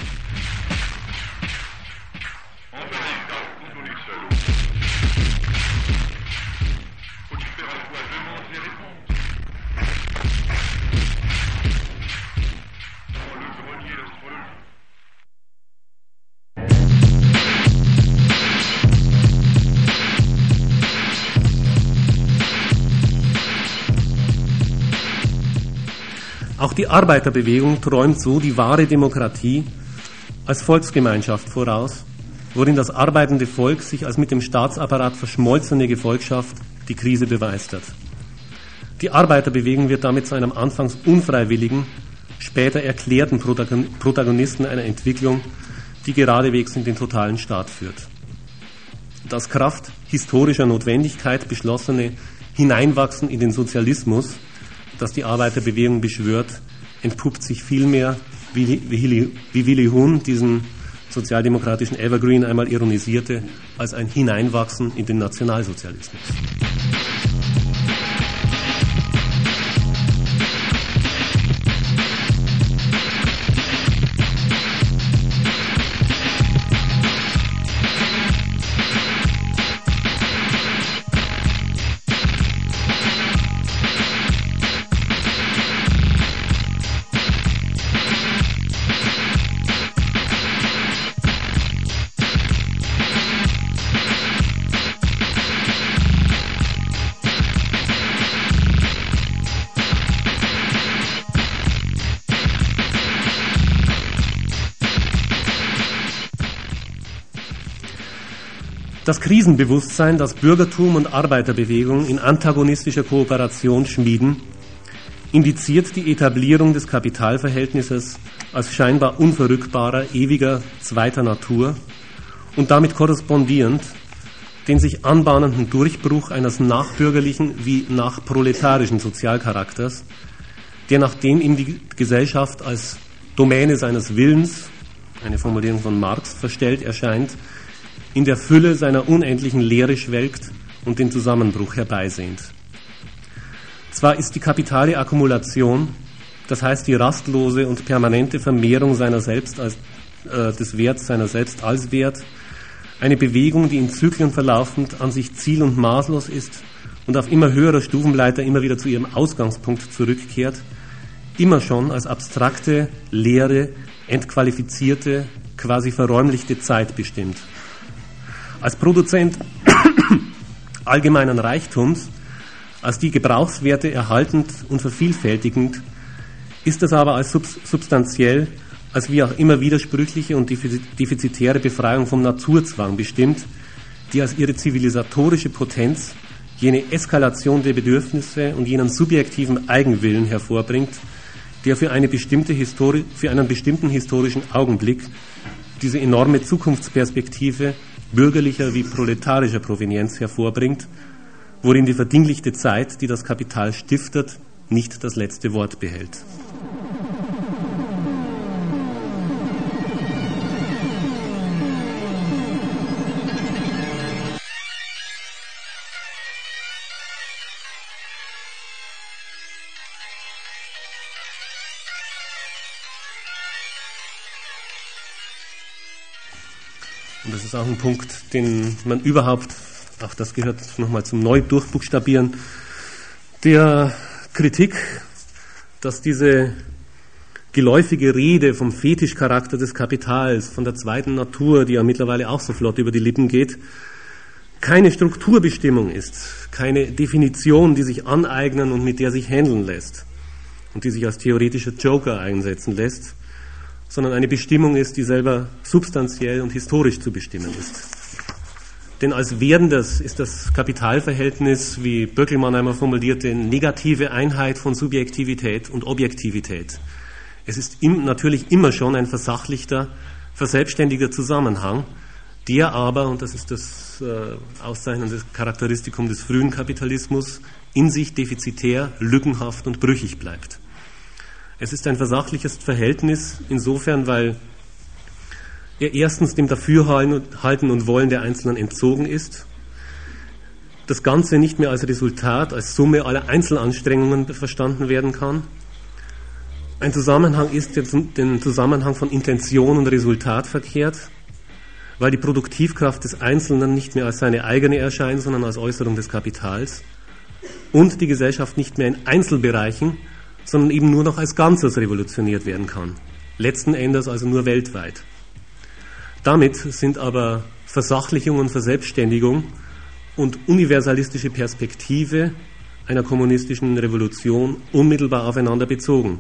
Auch die Arbeiterbewegung träumt so die wahre Demokratie als Volksgemeinschaft voraus, worin das arbeitende Volk sich als mit dem Staatsapparat verschmolzene Gefolgschaft die Krise beweist. Die Arbeiterbewegung wird damit zu einem anfangs unfreiwilligen, später erklärten Protagonisten einer Entwicklung, die geradewegs in den totalen Staat führt. Das Kraft historischer Notwendigkeit beschlossene Hineinwachsen in den Sozialismus, das die Arbeiterbewegung beschwört, entpuppt sich vielmehr, wie, wie, wie Willi Huhn diesen sozialdemokratischen Evergreen einmal ironisierte, als ein Hineinwachsen in den Nationalsozialismus. Das Krisenbewusstsein, das Bürgertum und Arbeiterbewegung in antagonistischer Kooperation schmieden, indiziert die Etablierung des Kapitalverhältnisses als scheinbar unverrückbarer, ewiger zweiter Natur und damit korrespondierend den sich anbahnenden Durchbruch eines nachbürgerlichen wie nachproletarischen Sozialcharakters, der nachdem ihm die Gesellschaft als Domäne seines Willens, eine Formulierung von Marx, verstellt erscheint, in der Fülle seiner unendlichen Lehre schwelgt und den Zusammenbruch herbeisehnt. Zwar ist die kapitale Akkumulation, das heißt die rastlose und permanente Vermehrung seiner selbst als, äh, des Werts seiner selbst als Wert, eine Bewegung, die in Zyklen verlaufend an sich ziel- und maßlos ist und auf immer höherer Stufenleiter immer wieder zu ihrem Ausgangspunkt zurückkehrt, immer schon als abstrakte, leere, entqualifizierte, quasi verräumlichte Zeit bestimmt. Als Produzent allgemeinen Reichtums, als die Gebrauchswerte erhaltend und vervielfältigend, ist es aber als substanziell, als wie auch immer widersprüchliche und defizitäre Befreiung vom Naturzwang bestimmt, die als ihre zivilisatorische Potenz jene Eskalation der Bedürfnisse und jenen subjektiven Eigenwillen hervorbringt, der für eine bestimmte Histori- für einen bestimmten historischen Augenblick diese enorme Zukunftsperspektive bürgerlicher wie proletarischer Provenienz hervorbringt, worin die verdinglichte Zeit, die das Kapital stiftet, nicht das letzte Wort behält. Und das ist auch ein Punkt, den man überhaupt, auch das gehört nochmal zum Neudurchbuchstabieren, der Kritik, dass diese geläufige Rede vom Fetischcharakter des Kapitals, von der zweiten Natur, die ja mittlerweile auch so flott über die Lippen geht, keine Strukturbestimmung ist, keine Definition, die sich aneignen und mit der sich handeln lässt und die sich als theoretischer Joker einsetzen lässt, sondern eine Bestimmung ist, die selber substanziell und historisch zu bestimmen ist. Denn als Werdendes ist das Kapitalverhältnis, wie Böckelmann einmal formulierte, negative Einheit von Subjektivität und Objektivität. Es ist im, natürlich immer schon ein versachlichter, verselbstständiger Zusammenhang, der aber, und das ist das äh, auszeichnende Charakteristikum des frühen Kapitalismus, in sich defizitär, lückenhaft und brüchig bleibt. Es ist ein versachliches Verhältnis insofern, weil er erstens dem Dafürhalten und Wollen der Einzelnen entzogen ist, das Ganze nicht mehr als Resultat, als Summe aller Einzelanstrengungen verstanden werden kann. Ein Zusammenhang ist, der den Zusammenhang von Intention und Resultat verkehrt, weil die Produktivkraft des Einzelnen nicht mehr als seine eigene erscheint, sondern als Äußerung des Kapitals und die Gesellschaft nicht mehr in Einzelbereichen, sondern eben nur noch als Ganzes revolutioniert werden kann. Letzten Endes also nur weltweit. Damit sind aber Versachlichung und Verselbstständigung und universalistische Perspektive einer kommunistischen Revolution unmittelbar aufeinander bezogen.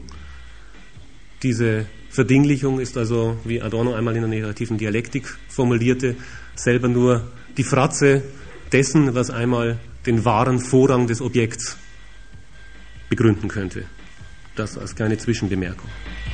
Diese Verdinglichung ist also, wie Adorno einmal in der negativen Dialektik formulierte, selber nur die Fratze dessen, was einmal den wahren Vorrang des Objekts begründen könnte. Das als kleine Zwischenbemerkung.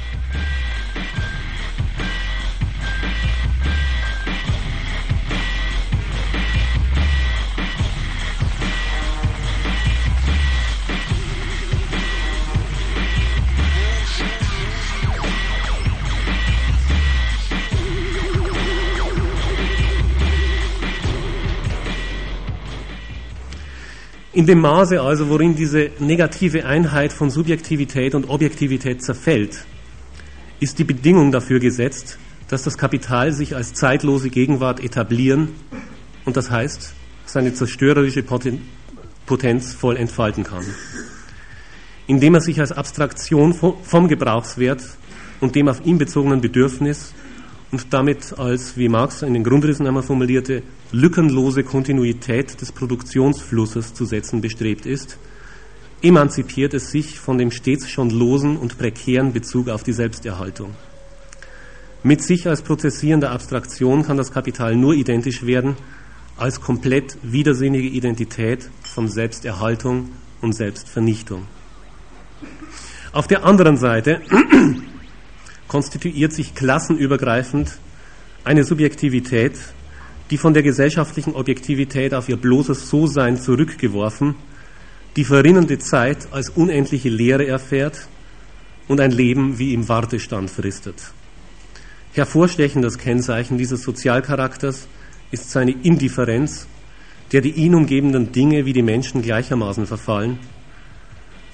In dem Maße also, worin diese negative Einheit von Subjektivität und Objektivität zerfällt, ist die Bedingung dafür gesetzt, dass das Kapital sich als zeitlose Gegenwart etablieren und das heißt, seine zerstörerische Potenz voll entfalten kann. Indem er sich als Abstraktion vom Gebrauchswert und dem auf ihn bezogenen Bedürfnis und damit als, wie Marx in den Grundrissen einmal formulierte, lückenlose Kontinuität des Produktionsflusses zu setzen bestrebt ist, emanzipiert es sich von dem stets schon losen und prekären Bezug auf die Selbsterhaltung. Mit sich als prozessierender Abstraktion kann das Kapital nur identisch werden als komplett widersinnige Identität von Selbsterhaltung und Selbstvernichtung. Auf der anderen Seite konstituiert sich klassenübergreifend eine Subjektivität, die von der gesellschaftlichen Objektivität auf ihr bloßes So-Sein zurückgeworfen, die verrinnende Zeit als unendliche Leere erfährt und ein Leben wie im Wartestand fristet. Hervorstechendes Kennzeichen dieses Sozialcharakters ist seine Indifferenz, der die ihn umgebenden Dinge wie die Menschen gleichermaßen verfallen,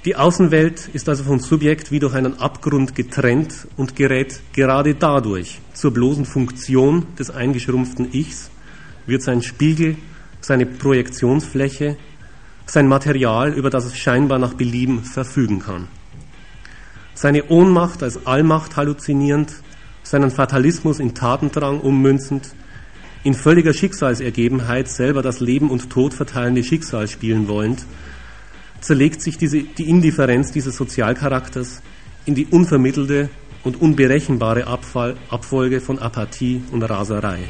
Die Außenwelt ist also vom Subjekt wie durch einen Abgrund getrennt und gerät gerade dadurch zur bloßen Funktion des eingeschrumpften Ichs, wird sein Spiegel, seine Projektionsfläche, sein Material, über das es scheinbar nach Belieben verfügen kann. Seine Ohnmacht als Allmacht halluzinierend, seinen Fatalismus in Tatendrang ummünzend, in völliger Schicksalsergebenheit selber das Leben und Tod verteilende Schicksal spielen wollend, zerlegt sich diese, die Indifferenz dieses Sozialcharakters in die unvermittelte und unberechenbare Abfall, Abfolge von Apathie und Raserei.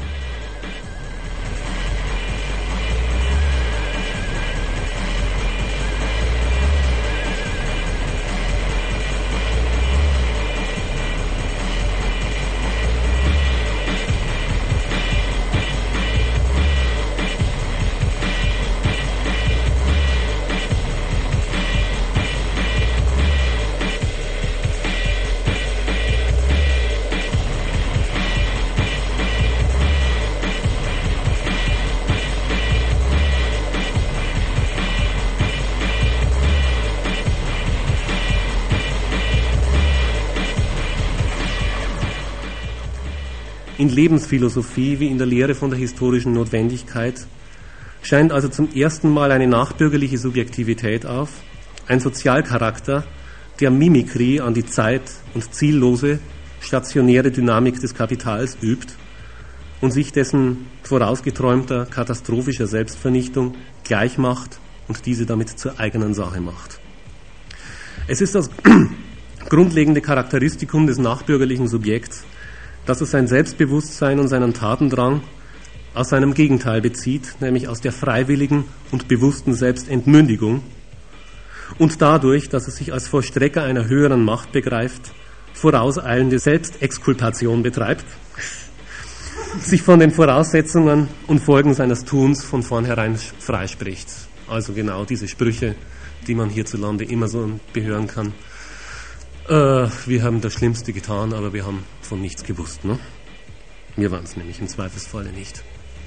In Lebensphilosophie wie in der Lehre von der historischen Notwendigkeit scheint also zum ersten Mal eine nachbürgerliche Subjektivität auf, ein Sozialcharakter, der Mimikrie an die Zeit und ziellose, stationäre Dynamik des Kapitals übt und sich dessen vorausgeträumter, katastrophischer Selbstvernichtung gleichmacht und diese damit zur eigenen Sache macht. Es ist das grundlegende Charakteristikum des nachbürgerlichen Subjekts, dass es sein Selbstbewusstsein und seinen Tatendrang aus seinem Gegenteil bezieht, nämlich aus der freiwilligen und bewussten Selbstentmündigung und dadurch, dass es sich als Vollstrecker einer höheren Macht begreift, vorauseilende Selbstexkulpation betreibt, sich von den Voraussetzungen und Folgen seines Tuns von vornherein freispricht. Also genau diese Sprüche, die man hierzulande immer so behören kann. Äh, wir haben das Schlimmste getan, aber wir haben von nichts gewusst. Ne? Wir waren es nämlich im Zweifelsfalle nicht.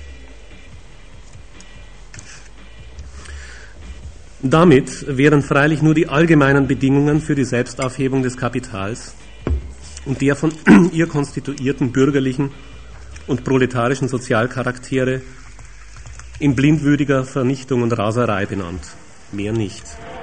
Damit wären freilich nur die allgemeinen Bedingungen für die Selbstaufhebung des Kapitals und der von ihr konstituierten bürgerlichen und proletarischen Sozialcharaktere in blindwütiger Vernichtung und Raserei benannt. Mehr nicht.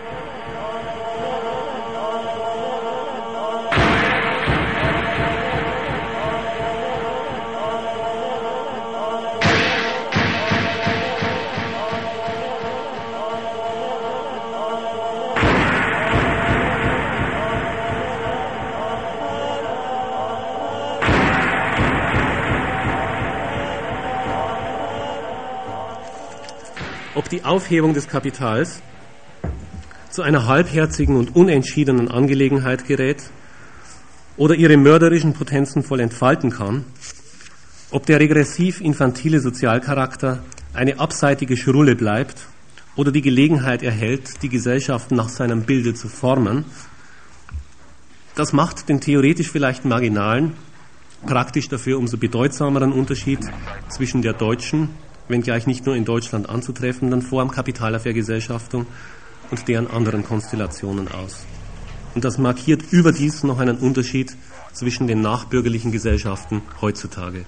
Ob die Aufhebung des Kapitals zu einer halbherzigen und unentschiedenen Angelegenheit gerät oder ihre mörderischen Potenzen voll entfalten kann, ob der regressiv-infantile Sozialcharakter eine abseitige Schrulle bleibt oder die Gelegenheit erhält, die Gesellschaft nach seinem Bilde zu formen, das macht den theoretisch vielleicht marginalen, praktisch dafür umso bedeutsameren Unterschied zwischen der deutschen, wenngleich nicht nur in Deutschland anzutreffenden Form Kapitalervergesellschaftung und deren anderen Konstellationen aus. Und das markiert überdies noch einen Unterschied zwischen den nachbürgerlichen Gesellschaften heutzutage.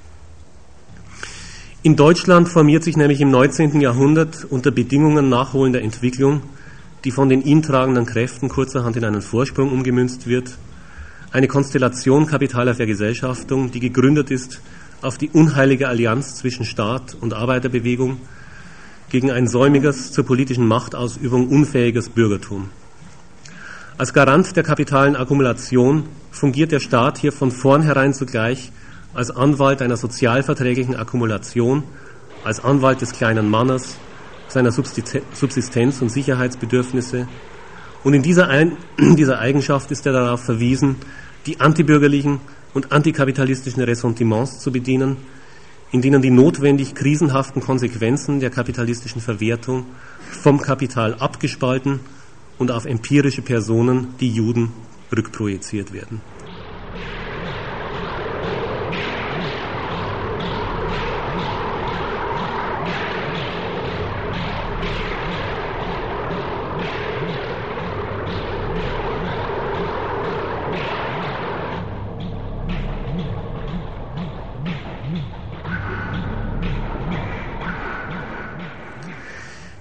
In Deutschland formiert sich nämlich im neunzehnten Jahrhundert unter Bedingungen nachholender Entwicklung, die von den ihm tragenden Kräften kurzerhand in einen Vorsprung umgemünzt wird, eine Konstellation Kapitalervergesellschaftung, die gegründet ist auf die unheilige Allianz zwischen Staat und Arbeiterbewegung gegen ein säumiges, zur politischen Machtausübung unfähiges Bürgertum. Als Garant der kapitalen Akkumulation fungiert der Staat hier von vornherein zugleich als Anwalt einer sozialverträglichen Akkumulation, als Anwalt des kleinen Mannes, seiner Subsistenz- und Sicherheitsbedürfnisse. Und in dieser, Ein- dieser Eigenschaft ist er darauf verwiesen, die antibürgerlichen und antikapitalistischen Ressentiments zu bedienen, in denen die notwendig krisenhaften Konsequenzen der kapitalistischen Verwertung vom Kapital abgespalten und auf empirische Personen, die Juden, rückprojiziert werden.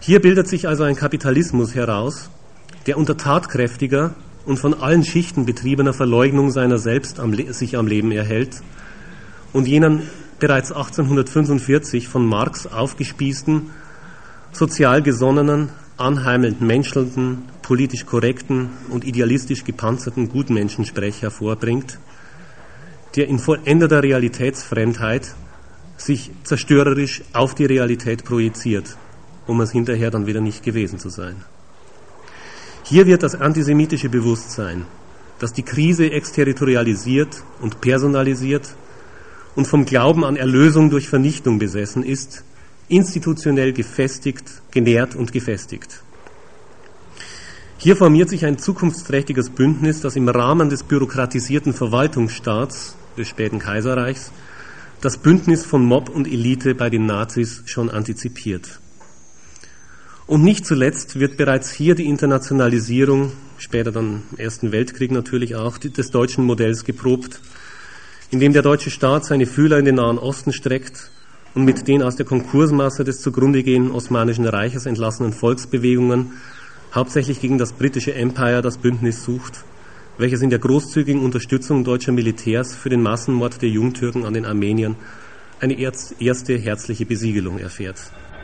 Hier bildet sich also ein Kapitalismus heraus, der unter tatkräftiger und von allen Schichten betriebener Verleugnung seiner selbst am Le- sich am Leben erhält und jenen bereits achtzehnhundertfünfundvierzig von Marx aufgespießten, sozial gesonnenen, anheimelnd menschelnden, politisch korrekten und idealistisch gepanzerten Gutmenschensprech hervorbringt, der in vollendeter Realitätsfremdheit sich zerstörerisch auf die Realität projiziert, um es hinterher dann wieder nicht gewesen zu sein. Hier wird das antisemitische Bewusstsein, das die Krise exterritorialisiert und personalisiert und vom Glauben an Erlösung durch Vernichtung besessen ist, institutionell gefestigt, genährt und gefestigt. Hier formiert sich ein zukunftsträchtiges Bündnis, das im Rahmen des bürokratisierten Verwaltungsstaats des späten Kaiserreichs das Bündnis von Mob und Elite bei den Nazis schon antizipiert. Und nicht zuletzt wird bereits hier die Internationalisierung, später dann im Ersten Weltkrieg natürlich auch, des deutschen Modells geprobt, indem der deutsche Staat seine Fühler in den Nahen Osten streckt und mit den aus der Konkursmasse des zugrunde gehenden Osmanischen Reiches entlassenen Volksbewegungen hauptsächlich gegen das britische Empire das Bündnis sucht, welches in der großzügigen Unterstützung deutscher Militärs für den Massenmord der Jungtürken an den Armeniern eine erste herzliche Besiegelung erfährt.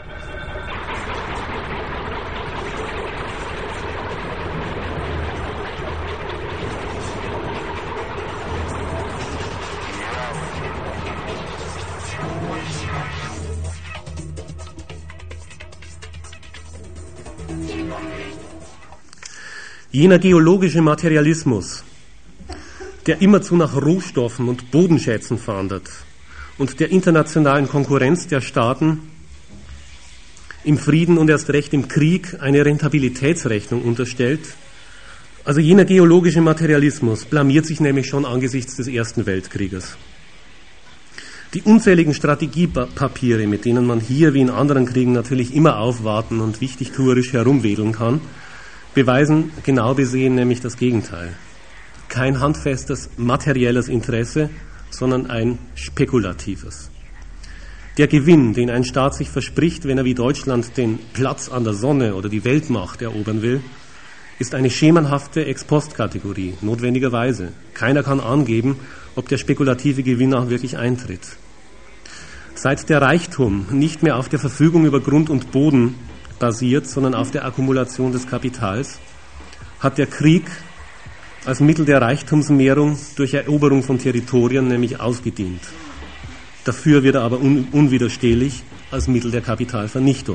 Jener geologische Materialismus, der immerzu nach Rohstoffen und Bodenschätzen fahndet und der internationalen Konkurrenz der Staaten im Frieden und erst recht im Krieg eine Rentabilitätsrechnung unterstellt, also jener geologische Materialismus blamiert sich nämlich schon angesichts des Ersten Weltkrieges. Die unzähligen Strategiepapiere, mit denen man hier wie in anderen Kriegen natürlich immer aufwarten und wichtigtuerisch herumwedeln kann, beweisen genau besehen nämlich das Gegenteil. Kein handfestes materielles Interesse, sondern ein spekulatives. Der Gewinn, den ein Staat sich verspricht, wenn er wie Deutschland den Platz an der Sonne oder die Weltmacht erobern will, ist eine schemenhafte Ex-Post-Kategorie, notwendigerweise. Keiner kann angeben, ob der spekulative Gewinn auch wirklich eintritt. Seit der Reichtum nicht mehr auf der Verfügung über Grund und Boden basiert, sondern auf der Akkumulation des Kapitals, hat der Krieg als Mittel der Reichtumsmehrung durch Eroberung von Territorien nämlich ausgedient. Dafür wird er aber un- unwiderstehlich als Mittel der Kapitalvernichtung.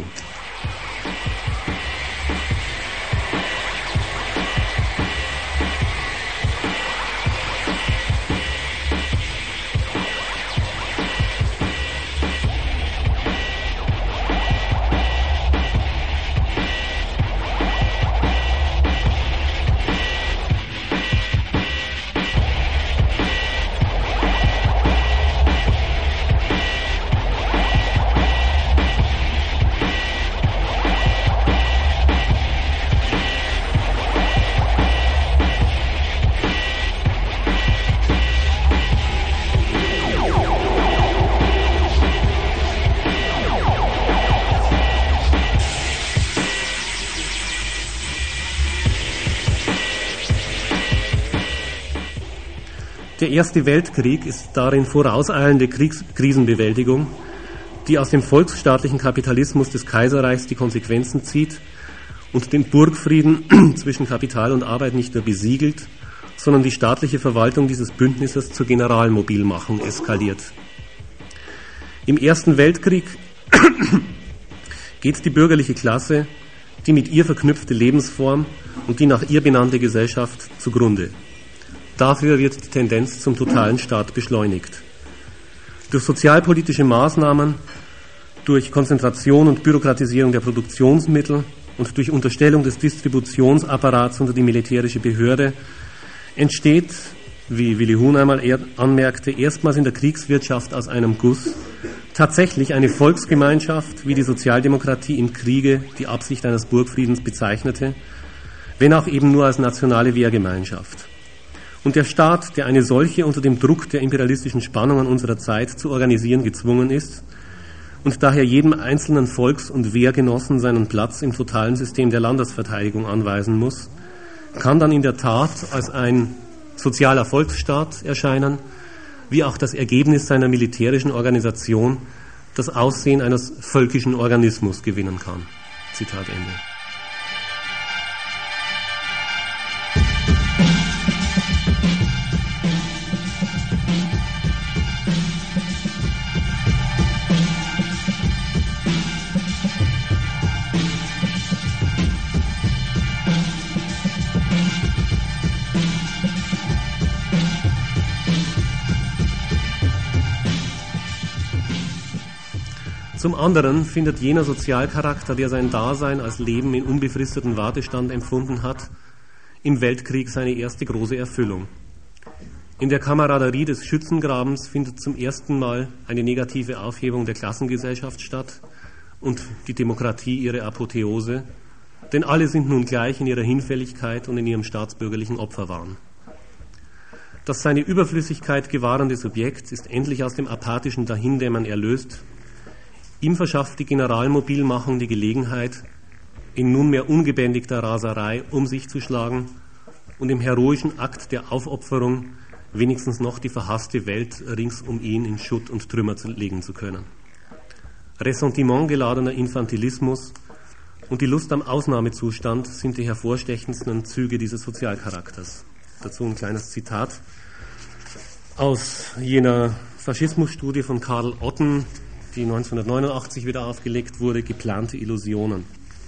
Der Erste Weltkrieg ist darin vorauseilende Kriegs- Krisenbewältigung, die aus dem volksstaatlichen Kapitalismus des Kaiserreichs die Konsequenzen zieht und den Burgfrieden zwischen Kapital und Arbeit nicht nur besiegelt, sondern die staatliche Verwaltung dieses Bündnisses zur Generalmobilmachung eskaliert. Im Ersten Weltkrieg geht die bürgerliche Klasse, die mit ihr verknüpfte Lebensform und die nach ihr benannte Gesellschaft zugrunde. Dafür wird die Tendenz zum totalen Staat beschleunigt. Durch sozialpolitische Maßnahmen, durch Konzentration und Bürokratisierung der Produktionsmittel und durch Unterstellung des Distributionsapparats unter die militärische Behörde entsteht, wie Willi Huhn einmal anmerkte, erstmals in der Kriegswirtschaft aus einem Guss tatsächlich eine Volksgemeinschaft, wie die Sozialdemokratie im Kriege die Absicht eines Burgfriedens bezeichnete, wenn auch eben nur als nationale Wehrgemeinschaft. Und der Staat, der eine solche unter dem Druck der imperialistischen Spannungen unserer Zeit zu organisieren gezwungen ist und daher jedem einzelnen Volks- und Wehrgenossen seinen Platz im totalen System der Landesverteidigung anweisen muss, kann dann in der Tat als ein sozialer Volksstaat erscheinen, wie auch das Ergebnis seiner militärischen Organisation das Aussehen eines völkischen Organismus gewinnen kann. Zitat Ende. Zum anderen findet jener Sozialcharakter, der sein Dasein als Leben in unbefristeten Wartestand empfunden hat, im Weltkrieg seine erste große Erfüllung. In der Kameraderie des Schützengrabens findet zum ersten Mal eine negative Aufhebung der Klassengesellschaft statt und die Demokratie ihre Apotheose, denn alle sind nun gleich in ihrer Hinfälligkeit und in ihrem staatsbürgerlichen Opferwahn. Das seine Überflüssigkeit gewahrende Subjekt ist endlich aus dem apathischen Dahindämmern erlöst. Ihm verschafft die Generalmobilmachung die Gelegenheit, in nunmehr ungebändigter Raserei um sich zu schlagen und im heroischen Akt der Aufopferung wenigstens noch die verhasste Welt rings um ihn in Schutt und Trümmer legen zu können. Ressentimentgeladener Infantilismus und die Lust am Ausnahmezustand sind die hervorstechendsten Züge dieses Sozialcharakters. Dazu ein kleines Zitat aus jener Faschismusstudie von Karl Otten, die neunzehnhundertneunundachtzig wieder aufgelegt wurde, geplante Illusionen.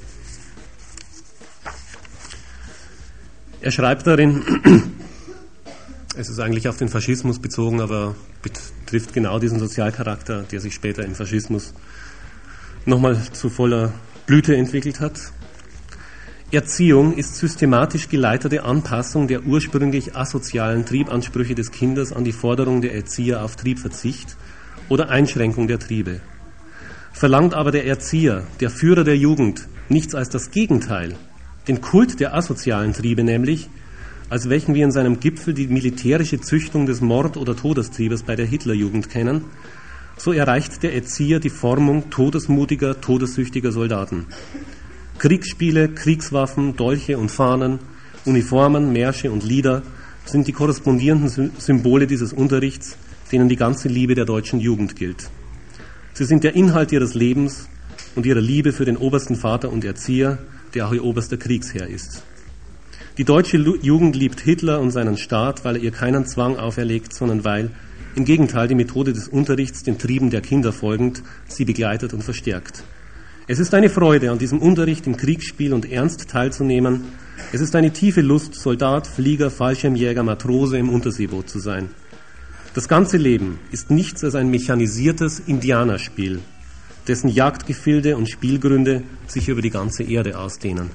Er schreibt darin, es ist eigentlich auf den Faschismus bezogen, aber betrifft genau diesen Sozialcharakter, der sich später im Faschismus nochmal zu voller Blüte entwickelt hat. Erziehung ist systematisch geleitete Anpassung der ursprünglich asozialen Triebansprüche des Kindes an die Forderung der Erzieher auf Triebverzicht oder Einschränkung der Triebe. Verlangt aber der Erzieher, der Führer der Jugend, nichts als das Gegenteil, den Kult der asozialen Triebe nämlich, als welchen wir in seinem Gipfel die militärische Züchtung des Mord- oder Todestriebes bei der Hitlerjugend kennen, so erreicht der Erzieher die Formung todesmutiger, todessüchtiger Soldaten. Kriegsspiele, Kriegswaffen, Dolche und Fahnen, Uniformen, Märsche und Lieder sind die korrespondierenden Symbole dieses Unterrichts, denen die ganze Liebe der deutschen Jugend gilt. Sie sind der Inhalt ihres Lebens und ihrer Liebe für den obersten Vater und Erzieher, der auch ihr oberster Kriegsherr ist. Die deutsche Jugend liebt Hitler und seinen Staat, weil er ihr keinen Zwang auferlegt, sondern weil, im Gegenteil, die Methode des Unterrichts den Trieben der Kinder folgend, sie begleitet und verstärkt. Es ist eine Freude, an diesem Unterricht im Kriegsspiel und Ernst teilzunehmen. Es ist eine tiefe Lust, Soldat, Flieger, Fallschirmjäger, Matrose im Unterseeboot zu sein. Das ganze Leben ist nichts als ein mechanisiertes Indianerspiel, dessen Jagdgefilde und Spielgründe sich über die ganze Erde ausdehnen.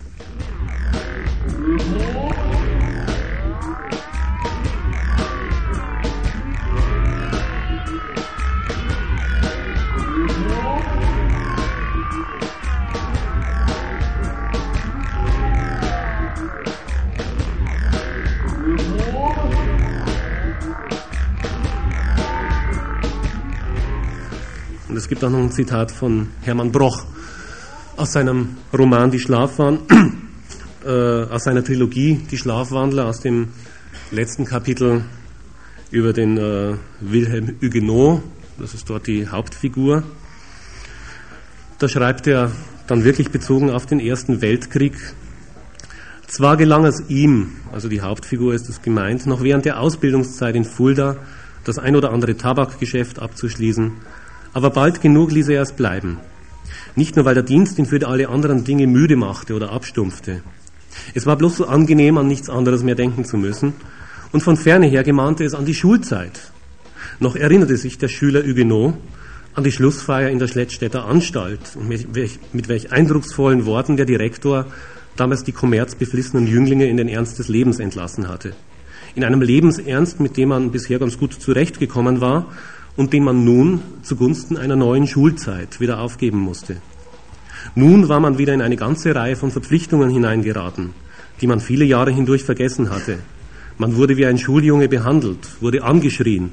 Und es gibt auch noch ein Zitat von Hermann Broch aus seinem Roman Die Schlafwandler, äh, aus seiner Trilogie Die Schlafwandler, aus dem letzten Kapitel über den äh, Wilhelm Huguenot, das ist dort die Hauptfigur. Da schreibt er dann wirklich bezogen auf den Ersten Weltkrieg: Zwar gelang es ihm, also die Hauptfigur ist es gemeint, noch während der Ausbildungszeit in Fulda das ein oder andere Tabakgeschäft abzuschließen, aber bald genug ließ er es bleiben. Nicht nur, weil der Dienst ihn für alle anderen Dinge müde machte oder abstumpfte. Es war bloß so angenehm, an nichts anderes mehr denken zu müssen, und von ferne her gemahnte es an die Schulzeit. Noch erinnerte sich der Schüler Huguenot an die Schlussfeier in der Schlettstädter Anstalt und mit welch, mit welch eindrucksvollen Worten der Direktor damals die kommerzbeflissenen Jünglinge in den Ernst des Lebens entlassen hatte. In einem Lebensernst, mit dem man bisher ganz gut zurechtgekommen war, und den man nun zugunsten einer neuen Schulzeit wieder aufgeben musste. Nun war man wieder in eine ganze Reihe von Verpflichtungen hineingeraten, die man viele Jahre hindurch vergessen hatte. Man wurde wie ein Schuljunge behandelt, wurde angeschrien,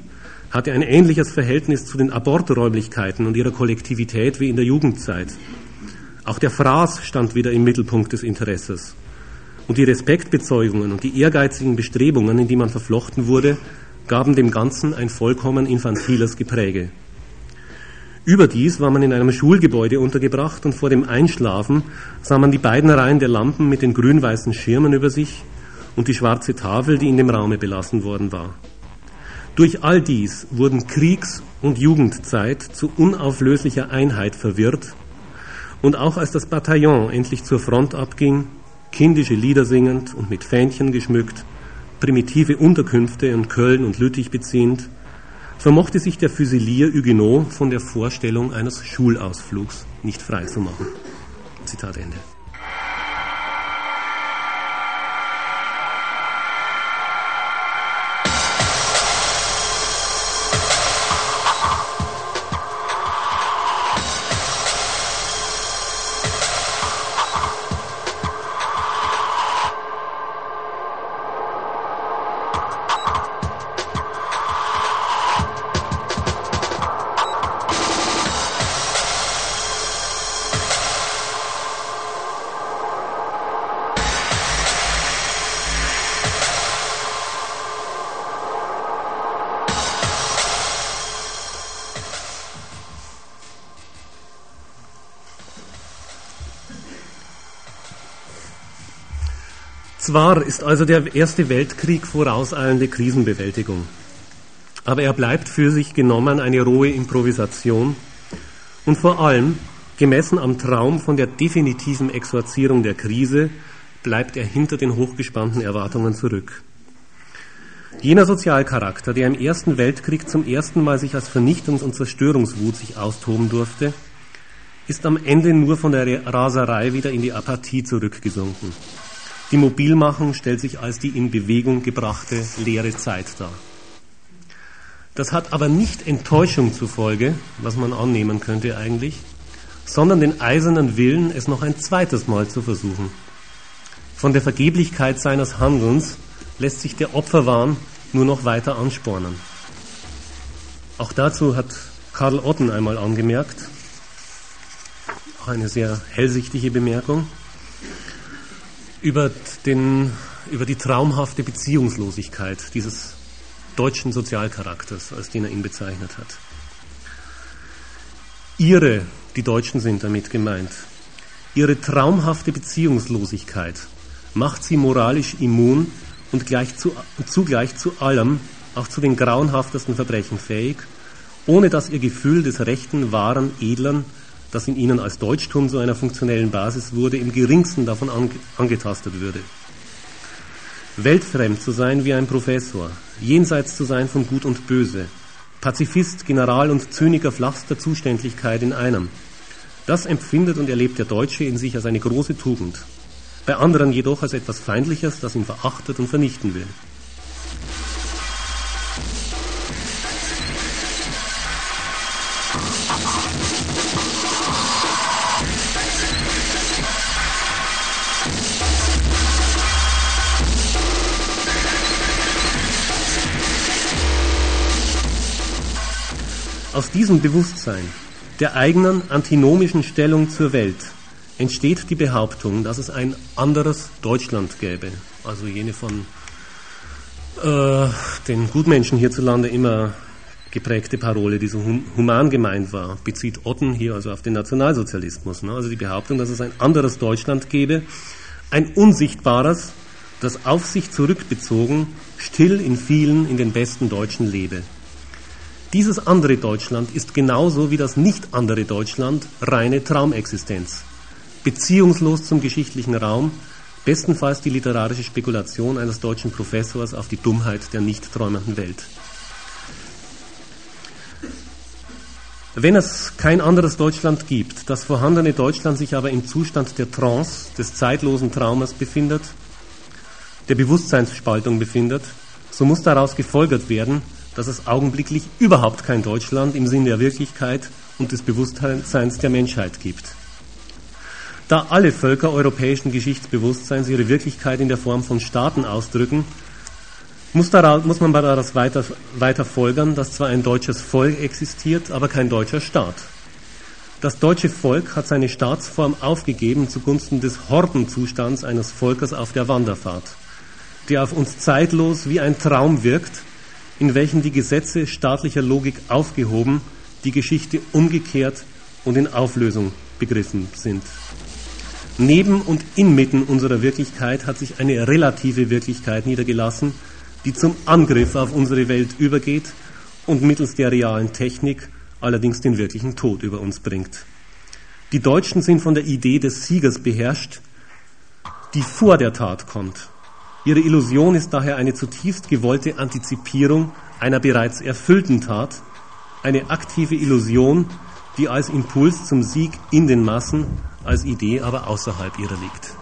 hatte ein ähnliches Verhältnis zu den Aborträumlichkeiten und ihrer Kollektivität wie in der Jugendzeit. Auch der Fraß stand wieder im Mittelpunkt des Interesses. Und die Respektbezeugungen und die ehrgeizigen Bestrebungen, in die man verflochten wurde, gaben dem Ganzen ein vollkommen infantiles Gepräge. Überdies war man in einem Schulgebäude untergebracht und vor dem Einschlafen sah man die beiden Reihen der Lampen mit den grün-weißen Schirmen über sich und die schwarze Tafel, die in dem Raume belassen worden war. Durch all dies wurden Kriegs- und Jugendzeit zu unauflöslicher Einheit verwirrt, und auch als das Bataillon endlich zur Front abging, kindische Lieder singend und mit Fähnchen geschmückt, primitive Unterkünfte in Köln und Lüttich beziehend, vermochte sich der Füsilier Huguenot von der Vorstellung eines Schulausflugs nicht freizumachen. Zitat Ende. Zwar ist also der Erste Weltkrieg vorauseilende Krisenbewältigung, aber er bleibt für sich genommen eine rohe Improvisation und vor allem, gemessen am Traum von der definitiven Exorzierung der Krise, bleibt er hinter den hochgespannten Erwartungen zurück. Jener Sozialcharakter, der im Ersten Weltkrieg zum ersten Mal sich als Vernichtungs- und Zerstörungswut sich austoben durfte, ist am Ende nur von der Raserei wieder in die Apathie zurückgesunken. Die Mobilmachung stellt sich als die in Bewegung gebrachte leere Zeit dar. Das hat aber nicht Enttäuschung zur Folge, was man annehmen könnte eigentlich, sondern den eisernen Willen, es noch ein zweites Mal zu versuchen. Von der Vergeblichkeit seines Handelns lässt sich der Opferwahn nur noch weiter anspornen. Auch dazu hat Karl Otten einmal angemerkt, auch eine sehr hellsichtige Bemerkung, über, den, über die traumhafte Beziehungslosigkeit dieses deutschen Sozialcharakters, als den er ihn bezeichnet hat. Ihre, die Deutschen sind damit gemeint, ihre traumhafte Beziehungslosigkeit macht sie moralisch immun und gleich zu, zugleich zu allem, auch zu den grauenhaftesten Verbrechen fähig, ohne dass ihr Gefühl des rechten, wahren, edlen, das in ihnen als Deutschtum zu einer funktionellen Basis wurde, im geringsten davon ange- angetastet würde. Weltfremd zu sein wie ein Professor, jenseits zu sein von Gut und Böse, Pazifist, General und Zyniker flachster Zuständigkeit in einem, das empfindet und erlebt der Deutsche in sich als eine große Tugend, bei anderen jedoch als etwas Feindliches, das ihn verachtet und vernichten will. Aus diesem Bewusstsein der eigenen antinomischen Stellung zur Welt entsteht die Behauptung, dass es ein anderes Deutschland gäbe. Also jene von äh, den Gutmenschen hierzulande immer geprägte Parole, die so hum- human gemeint war, bezieht Otten hier also auf den Nationalsozialismus. Ne? Also die Behauptung, dass es ein anderes Deutschland gäbe, ein unsichtbares, das auf sich zurückbezogen, still in vielen, in den besten Deutschen lebe. Dieses andere Deutschland ist genauso wie das nicht andere Deutschland reine Traumexistenz, beziehungslos zum geschichtlichen Raum, bestenfalls die literarische Spekulation eines deutschen Professors auf die Dummheit der nicht träumenden Welt. Wenn es kein anderes Deutschland gibt, das vorhandene Deutschland sich aber im Zustand der Trance, des zeitlosen Traumes befindet, der Bewusstseinsspaltung befindet, so muss daraus gefolgert werden, dass es augenblicklich überhaupt kein Deutschland im Sinn der Wirklichkeit und des Bewusstseins der Menschheit gibt. Da alle Völker europäischen Geschichtsbewusstseins ihre Wirklichkeit in der Form von Staaten ausdrücken, Muss, daraus, muss man daraus weiter, weiter folgern, dass zwar ein deutsches Volk existiert, aber kein deutscher Staat. Das deutsche Volk hat seine Staatsform aufgegeben zugunsten des Hordenzustands eines Volkes auf der Wanderfahrt, der auf uns zeitlos wie ein Traum wirkt, in welchem die Gesetze staatlicher Logik aufgehoben, die Geschichte umgekehrt und in Auflösung begriffen sind. Neben und inmitten unserer Wirklichkeit hat sich eine relative Wirklichkeit niedergelassen, die zum Angriff auf unsere Welt übergeht und mittels der realen Technik allerdings den wirklichen Tod über uns bringt. Die Deutschen sind von der Idee des Siegers beherrscht, die vor der Tat kommt. Ihre Illusion ist daher eine zutiefst gewollte Antizipierung einer bereits erfüllten Tat, eine aktive Illusion, die als Impuls zum Sieg in den Massen, als Idee aber außerhalb ihrer liegt.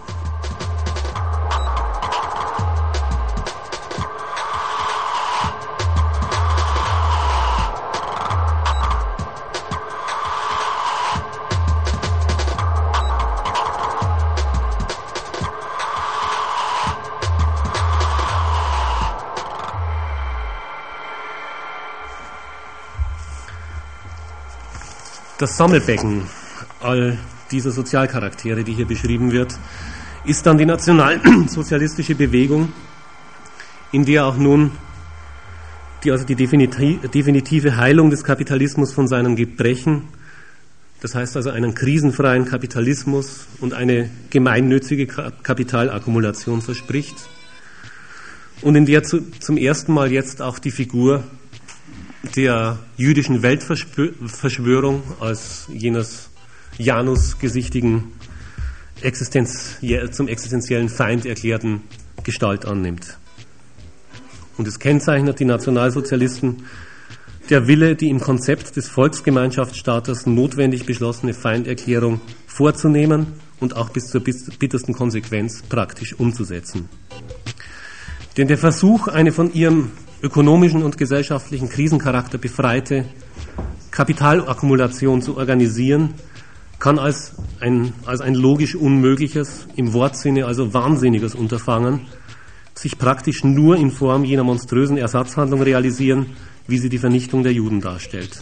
Das Sammelbecken all dieser Sozialcharaktere, die hier beschrieben wird, ist dann die nationalsozialistische Bewegung, in der auch nun die, also die definitive Heilung des Kapitalismus von seinen Gebrechen, das heißt also einen krisenfreien Kapitalismus und eine gemeinnützige Kapitalakkumulation verspricht und in der zu, zum ersten Mal jetzt auch die Figur der jüdischen Weltverschwörung als jenes Janus-gesichtigen Existenz, zum existenziellen Feind erklärten Gestalt annimmt. Und es kennzeichnet die Nationalsozialisten der Wille, die im Konzept des Volksgemeinschaftsstaates notwendig beschlossene Feinderklärung vorzunehmen und auch bis zur bittersten Konsequenz praktisch umzusetzen. Denn der Versuch, eine von ihrem ökonomischen und gesellschaftlichen Krisencharakter befreite Kapitalakkumulation zu organisieren, kann als ein, als ein logisch unmögliches, im Wortsinne also wahnsinniges Unterfangen, sich praktisch nur in Form jener monströsen Ersatzhandlung realisieren, wie sie die Vernichtung der Juden darstellt.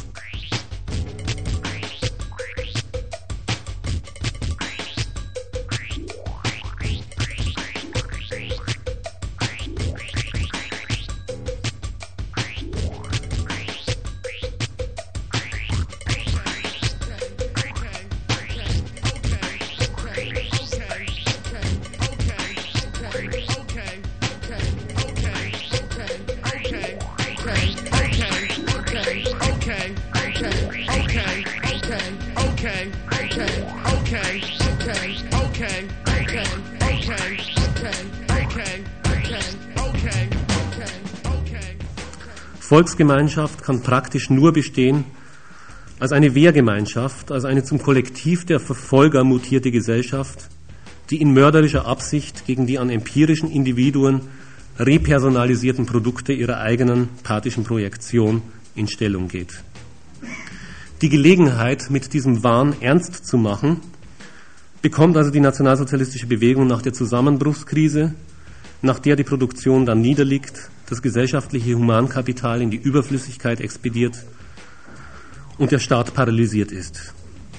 Volksgemeinschaft kann praktisch nur bestehen als eine Wehrgemeinschaft, als eine zum Kollektiv der Verfolger mutierte Gesellschaft, die in mörderischer Absicht gegen die an empirischen Individuen repersonalisierten Produkte ihrer eigenen pathischen Projektion in Stellung geht. Die Gelegenheit, mit diesem Wahn ernst zu machen, bekommt also die nationalsozialistische Bewegung nach der Zusammenbruchskrise, nach der die Produktion dann niederliegt, das gesellschaftliche Humankapital in die Überflüssigkeit expediert und der Staat paralysiert ist.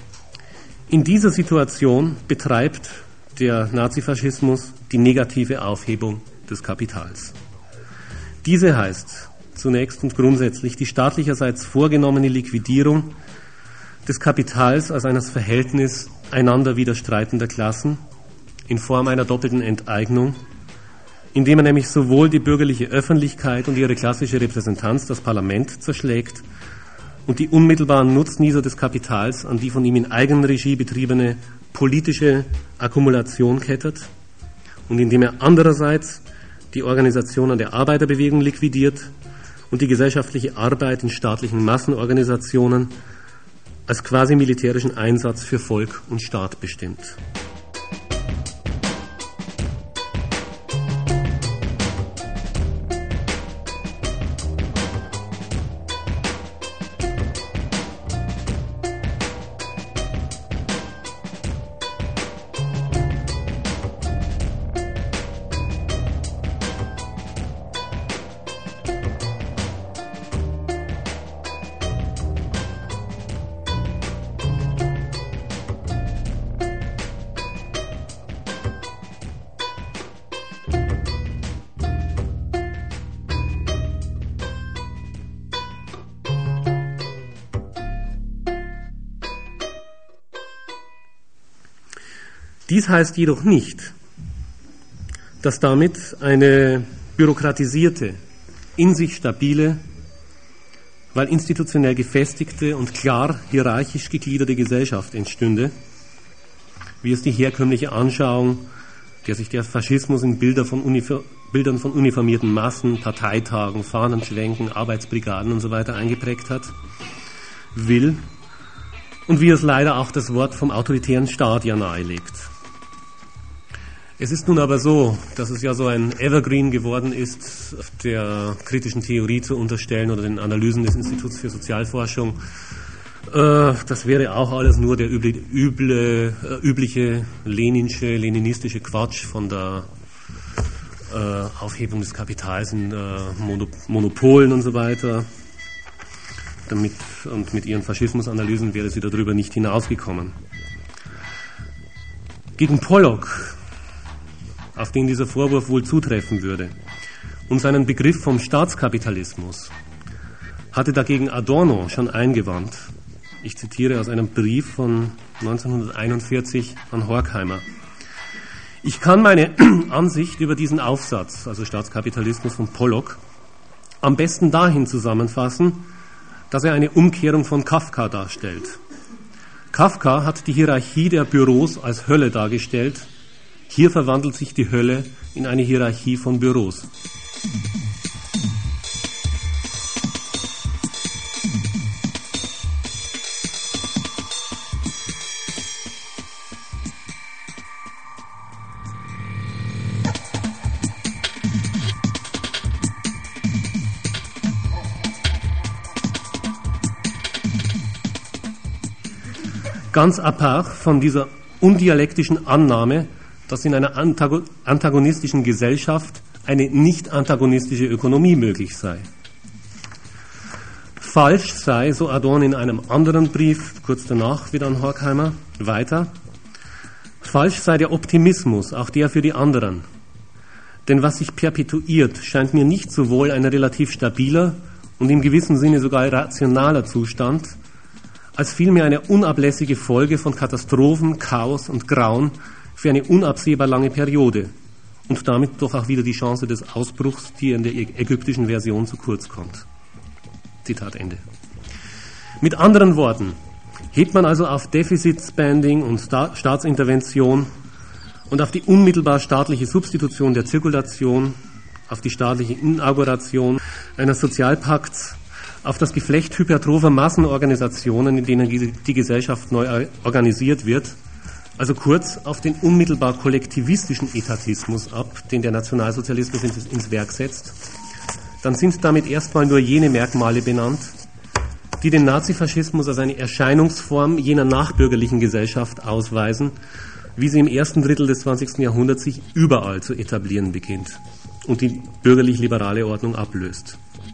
In dieser Situation betreibt der Nazifaschismus die negative Aufhebung des Kapitals. Diese heißt zunächst und grundsätzlich die staatlicherseits vorgenommene Liquidierung des Kapitals als eines Verhältnis einander widerstreitender Klassen in Form einer doppelten Enteignung, indem er nämlich sowohl die bürgerliche Öffentlichkeit und ihre klassische Repräsentanz, das Parlament, zerschlägt und die unmittelbaren Nutznießer des Kapitals an die von ihm in Eigenregie betriebene politische Akkumulation kettet und indem er andererseits die Organisationen der Arbeiterbewegung liquidiert und die gesellschaftliche Arbeit in staatlichen Massenorganisationen als quasi militärischen Einsatz für Volk und Staat bestimmt. Dies heißt jedoch nicht, dass damit eine bürokratisierte, in sich stabile, weil institutionell gefestigte und klar hierarchisch gegliederte Gesellschaft entstünde, wie es die herkömmliche Anschauung, der sich der Faschismus in Bilder von Unif- Bildern von uniformierten Massen, Parteitagen, Fahnenschwenken, Arbeitsbrigaden und so weiter eingeprägt hat, will und wie es leider auch das Wort vom autoritären Staat ja nahelegt. Es ist nun aber so, dass es ja so ein Evergreen geworden ist, der kritischen Theorie zu unterstellen oder den Analysen des Instituts für Sozialforschung. Äh, das wäre auch alles nur der üble, üble, äh, übliche leninische, leninistische Quatsch von der äh, Aufhebung des Kapitals in äh, Monopolen und so weiter. Damit, und mit ihren Faschismusanalysen wäre sie darüber nicht hinausgekommen. Gegen Pollock, auf den dieser Vorwurf wohl zutreffen würde, und seinen Begriff vom Staatskapitalismus, hatte dagegen Adorno schon eingewandt. Ich zitiere aus einem Brief von neunzehnhunderteinundvierzig an Horkheimer. Ich kann meine Ansicht über diesen Aufsatz, also Staatskapitalismus von Pollock, am besten dahin zusammenfassen, dass er eine Umkehrung von Kafka darstellt. Kafka hat die Hierarchie der Büros als Hölle dargestellt. Hier verwandelt sich die Hölle in eine Hierarchie von Büros. Ganz apart von dieser undialektischen Annahme, dass in einer antagonistischen Gesellschaft eine nicht antagonistische Ökonomie möglich sei. Falsch sei, so Adorno in einem anderen Brief, kurz danach wieder an Horkheimer, weiter, falsch sei der Optimismus, auch der für die anderen. Denn was sich perpetuiert, scheint mir nicht sowohl ein relativ stabiler und im gewissen Sinne sogar rationaler Zustand, als vielmehr eine unablässige Folge von Katastrophen, Chaos und Grauen für eine unabsehbar lange Periode und damit doch auch wieder die Chance des Ausbruchs, die in der ägyptischen Version zu kurz kommt. Zitat Ende. Mit anderen Worten, hebt man also auf Defizit-Spending und Sta- Staatsintervention und auf die unmittelbar staatliche Substitution der Zirkulation, auf die staatliche Inauguration eines Sozialpakts, auf das Geflecht hypertropher Massenorganisationen, in denen die Gesellschaft neu organisiert wird, also kurz auf den unmittelbar kollektivistischen Etatismus ab, den der Nationalsozialismus ins, ins Werk setzt, dann sind damit erstmal nur jene Merkmale benannt, die den Nazifaschismus als eine Erscheinungsform jener nachbürgerlichen Gesellschaft ausweisen, wie sie im ersten Drittel des zwanzigsten Jahrhunderts sich überall zu etablieren beginnt und die bürgerlich-liberale Ordnung ablöst.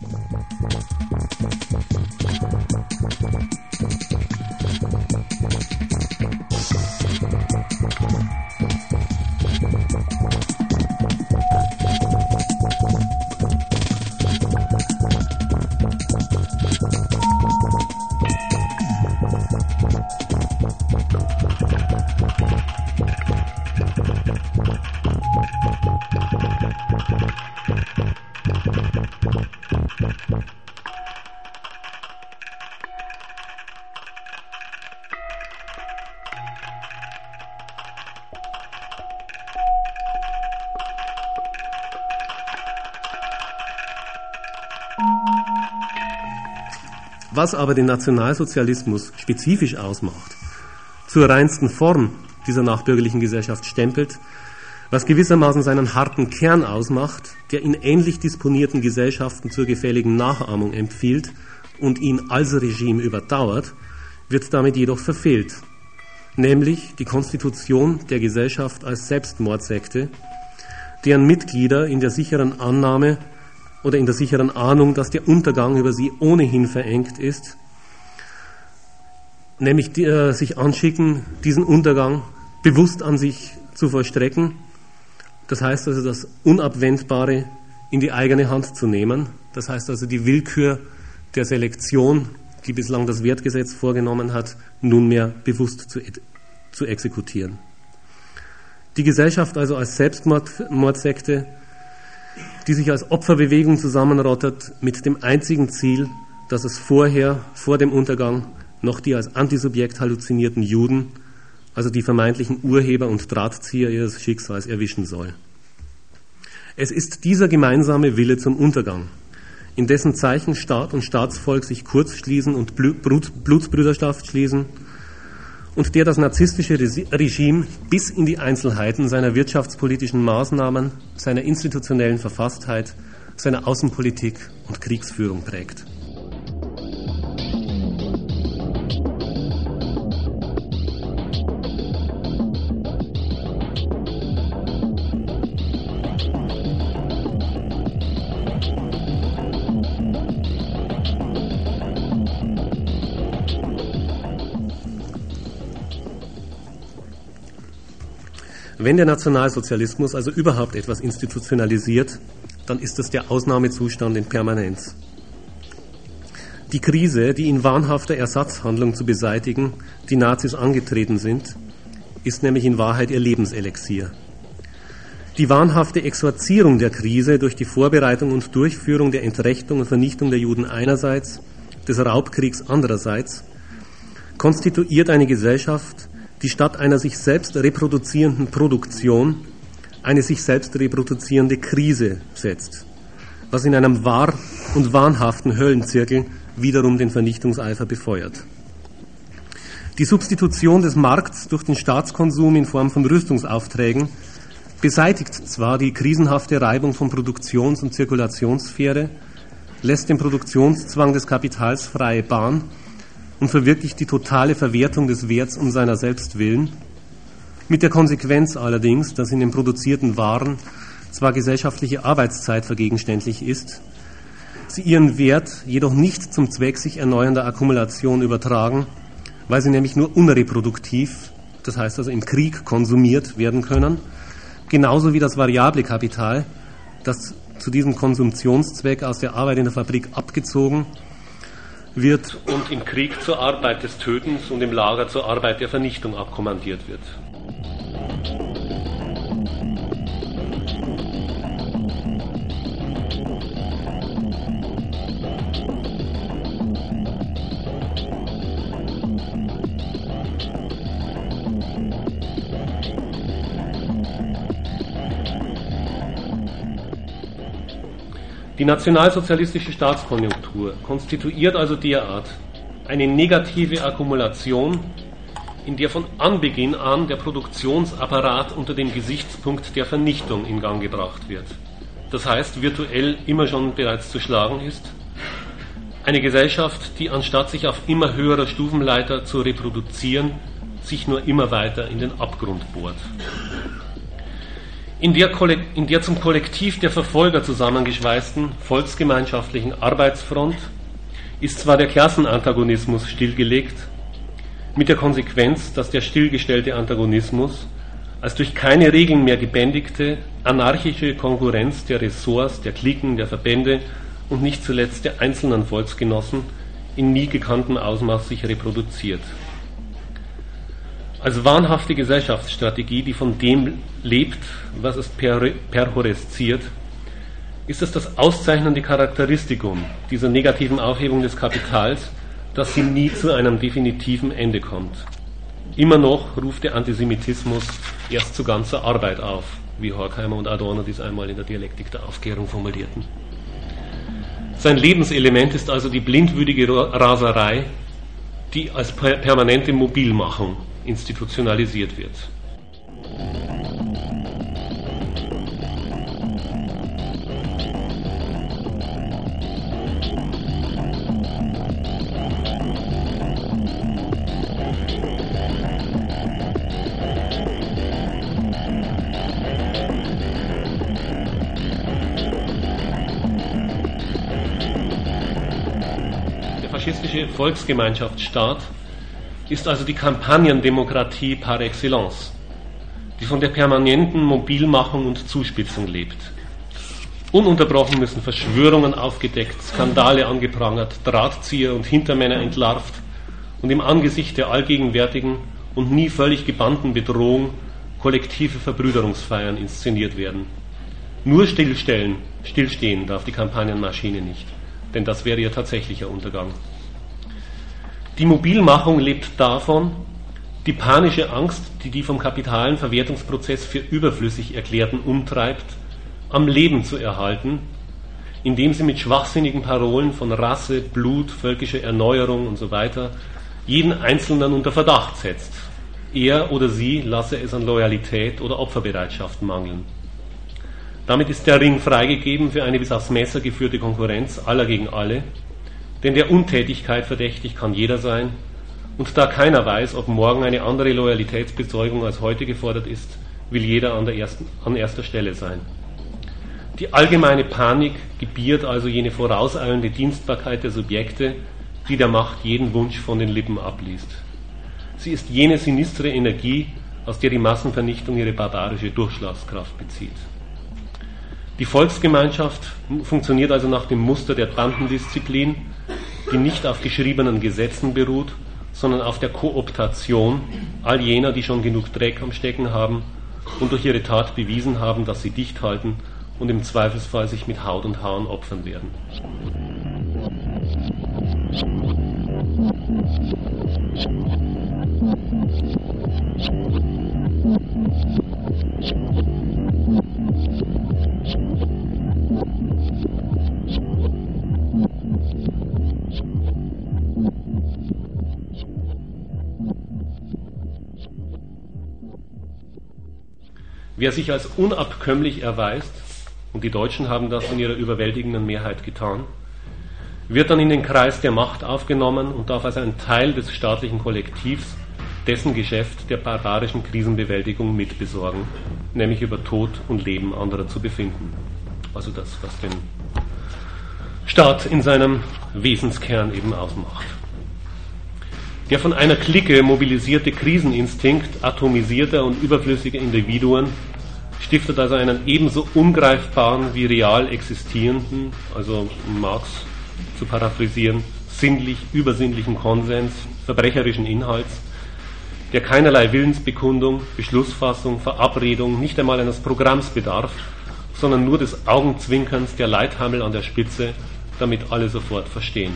Was aber den Nationalsozialismus spezifisch ausmacht, zur reinsten Form dieser nachbürgerlichen Gesellschaft stempelt, was gewissermaßen seinen harten Kern ausmacht, der in ähnlich disponierten Gesellschaften zur gefälligen Nachahmung empfiehlt und ihn als Regime überdauert, wird damit jedoch verfehlt, nämlich die Konstitution der Gesellschaft als Selbstmordsekte, deren Mitglieder in der sicheren Annahme oder in der sicheren Ahnung, dass der Untergang über sie ohnehin verengt ist, nämlich die, äh, sich anschicken, diesen Untergang bewusst an sich zu vollstrecken. Das heißt also, das Unabwendbare in die eigene Hand zu nehmen. Das heißt also, die Willkür der Selektion, die bislang das Wertgesetz vorgenommen hat, nunmehr bewusst zu, zu exekutieren. Die Gesellschaft also als Selbstmordsekte, die sich als Opferbewegung zusammenrottet mit dem einzigen Ziel, dass es vorher, vor dem Untergang, noch die als Antisubjekt halluzinierten Juden, also die vermeintlichen Urheber und Drahtzieher ihres Schicksals, erwischen soll. Es ist dieser gemeinsame Wille zum Untergang, in dessen Zeichen Staat und Staatsvolk sich kurzschließen und Blutsbrüderschaft schließen und der das narzisstische Regime bis in die Einzelheiten seiner wirtschaftspolitischen Maßnahmen, seiner institutionellen Verfasstheit, seiner Außenpolitik und Kriegsführung prägt. Wenn der Nationalsozialismus also überhaupt etwas institutionalisiert, dann ist es der Ausnahmezustand in Permanenz. Die Krise, die in wahnhafter Ersatzhandlung zu beseitigen die Nazis angetreten sind, ist nämlich in Wahrheit ihr Lebenselixier. Die wahnhafte Exorzierung der Krise durch die Vorbereitung und Durchführung der Entrechtung und Vernichtung der Juden einerseits, des Raubkriegs andererseits, konstituiert eine Gesellschaft, die statt einer sich selbst reproduzierenden Produktion eine sich selbst reproduzierende Krise setzt, was in einem wahr und wahnhaften Höllenzirkel wiederum den Vernichtungseifer befeuert. Die Substitution des Markts durch den Staatskonsum in Form von Rüstungsaufträgen beseitigt zwar die krisenhafte Reibung von Produktions- und Zirkulationssphäre, lässt dem Produktionszwang des Kapitals freie Bahn und verwirklicht die totale Verwertung des Werts um seiner selbst willen, mit der Konsequenz allerdings, dass in den produzierten Waren zwar gesellschaftliche Arbeitszeit vergegenständlich ist, sie ihren Wert jedoch nicht zum Zweck sich erneuernder Akkumulation übertragen, weil sie nämlich nur unreproduktiv, das heißt also im Krieg konsumiert werden können, genauso wie das variable Kapital, das zu diesem Konsumptionszweck aus der Arbeit in der Fabrik abgezogen wird und im Krieg zur Arbeit des Tötens und im Lager zur Arbeit der Vernichtung abkommandiert wird. Die nationalsozialistische Staatskonjunktur konstituiert also derart eine negative Akkumulation, in der von Anbeginn an der Produktionsapparat unter dem Gesichtspunkt der Vernichtung in Gang gebracht wird. Das heißt, virtuell immer schon bereits zu schlagen ist. Eine Gesellschaft, die anstatt sich auf immer höherer Stufenleiter zu reproduzieren, sich nur immer weiter in den Abgrund bohrt. In der, in der zum Kollektiv der Verfolger zusammengeschweißten volksgemeinschaftlichen Arbeitsfront ist zwar der Klassenantagonismus stillgelegt, mit der Konsequenz, dass der stillgestellte Antagonismus als durch keine Regeln mehr gebändigte, anarchische Konkurrenz der Ressorts, der Cliquen, der Verbände und nicht zuletzt der einzelnen Volksgenossen in nie gekanntem Ausmaß sich reproduziert. Als wahnhafte Gesellschaftsstrategie, die von dem lebt, was es per- perhoresziert, ist es das auszeichnende Charakteristikum dieser negativen Aufhebung des Kapitals, dass sie nie zu einem definitiven Ende kommt. Immer noch ruft der Antisemitismus erst zu ganzer Arbeit auf, wie Horkheimer und Adorno dies einmal in der Dialektik der Aufklärung formulierten. Sein Lebenselement ist also die blindwütige Raserei, die als per- permanente Mobilmachung institutionalisiert wird. Der faschistische Volksgemeinschaftsstaat ist also die Kampagnendemokratie par excellence, die von der permanenten Mobilmachung und Zuspitzung lebt. Ununterbrochen müssen Verschwörungen aufgedeckt, Skandale angeprangert, Drahtzieher und Hintermänner entlarvt und im Angesicht der allgegenwärtigen und nie völlig gebannten Bedrohung kollektive Verbrüderungsfeiern inszeniert werden. Nur stillstellen, stillstehen darf die Kampagnenmaschine nicht, denn das wäre ihr tatsächlicher Untergang. Die Mobilmachung lebt davon, die panische Angst, die die vom kapitalen Verwertungsprozess für überflüssig Erklärten umtreibt, am Leben zu erhalten, indem sie mit schwachsinnigen Parolen von Rasse, Blut, völkischer Erneuerung und so weiter jeden Einzelnen unter Verdacht setzt. Er oder sie lasse es an Loyalität oder Opferbereitschaft mangeln. Damit ist der Ring freigegeben für eine bis aufs Messer geführte Konkurrenz aller gegen alle, denn der Untätigkeit verdächtig kann jeder sein, und da keiner weiß, ob morgen eine andere Loyalitätsbezeugung als heute gefordert ist, will jeder an, der ersten, an erster Stelle sein. Die allgemeine Panik gebiert also jene vorauseilende Dienstbarkeit der Subjekte, die der Macht jeden Wunsch von den Lippen abliest. Sie ist jene sinistre Energie, aus der die Massenvernichtung ihre barbarische Durchschlagskraft bezieht. Die Volksgemeinschaft funktioniert also nach dem Muster der Bandendisziplin, die nicht auf geschriebenen Gesetzen beruht, sondern auf der Kooptation all jener, die schon genug Dreck am Stecken haben und durch ihre Tat bewiesen haben, dass sie dicht halten und im Zweifelsfall sich mit Haut und Haaren opfern werden. Wer sich als unabkömmlich erweist, und die Deutschen haben das in ihrer überwältigenden Mehrheit getan, wird dann in den Kreis der Macht aufgenommen und darf als ein Teil des staatlichen Kollektivs dessen Geschäft der barbarischen Krisenbewältigung mitbesorgen, nämlich über Tod und Leben anderer zu befinden. Also das, was den Staat in seinem Wesenskern eben ausmacht. Der von einer Clique mobilisierte Kriseninstinkt atomisierter und überflüssiger Individuen stiftet also einen ebenso ungreifbaren wie real existierenden, also Marx zu paraphrasieren, sinnlich übersinnlichen Konsens verbrecherischen Inhalts, der keinerlei Willensbekundung, Beschlussfassung, Verabredung, nicht einmal eines Programms bedarf, sondern nur des Augenzwinkerns der Leithammel an der Spitze, damit alle sofort verstehen.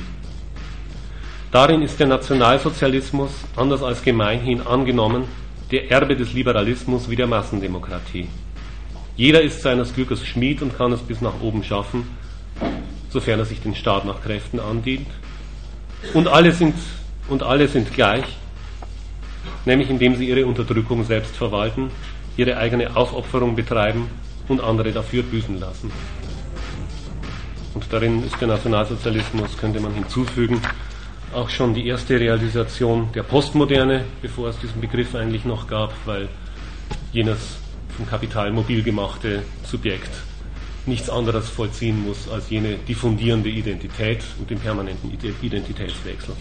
Darin ist der Nationalsozialismus, anders als gemeinhin angenommen, der Erbe des Liberalismus wie der Massendemokratie. Jeder ist seines Glückes Schmied und kann es bis nach oben schaffen, sofern er sich den Staat nach Kräften andient. Und alle sind, und alle sind gleich, nämlich indem sie ihre Unterdrückung selbst verwalten, ihre eigene Aufopferung betreiben und andere dafür büßen lassen. Und darin ist der Nationalsozialismus, könnte man hinzufügen, auch schon die erste Realisation der Postmoderne, bevor es diesen Begriff eigentlich noch gab, weil jenes vom Kapital mobil gemachte Subjekt nichts anderes vollziehen muss als jene diffundierende Identität und den permanenten Identitätswechsel.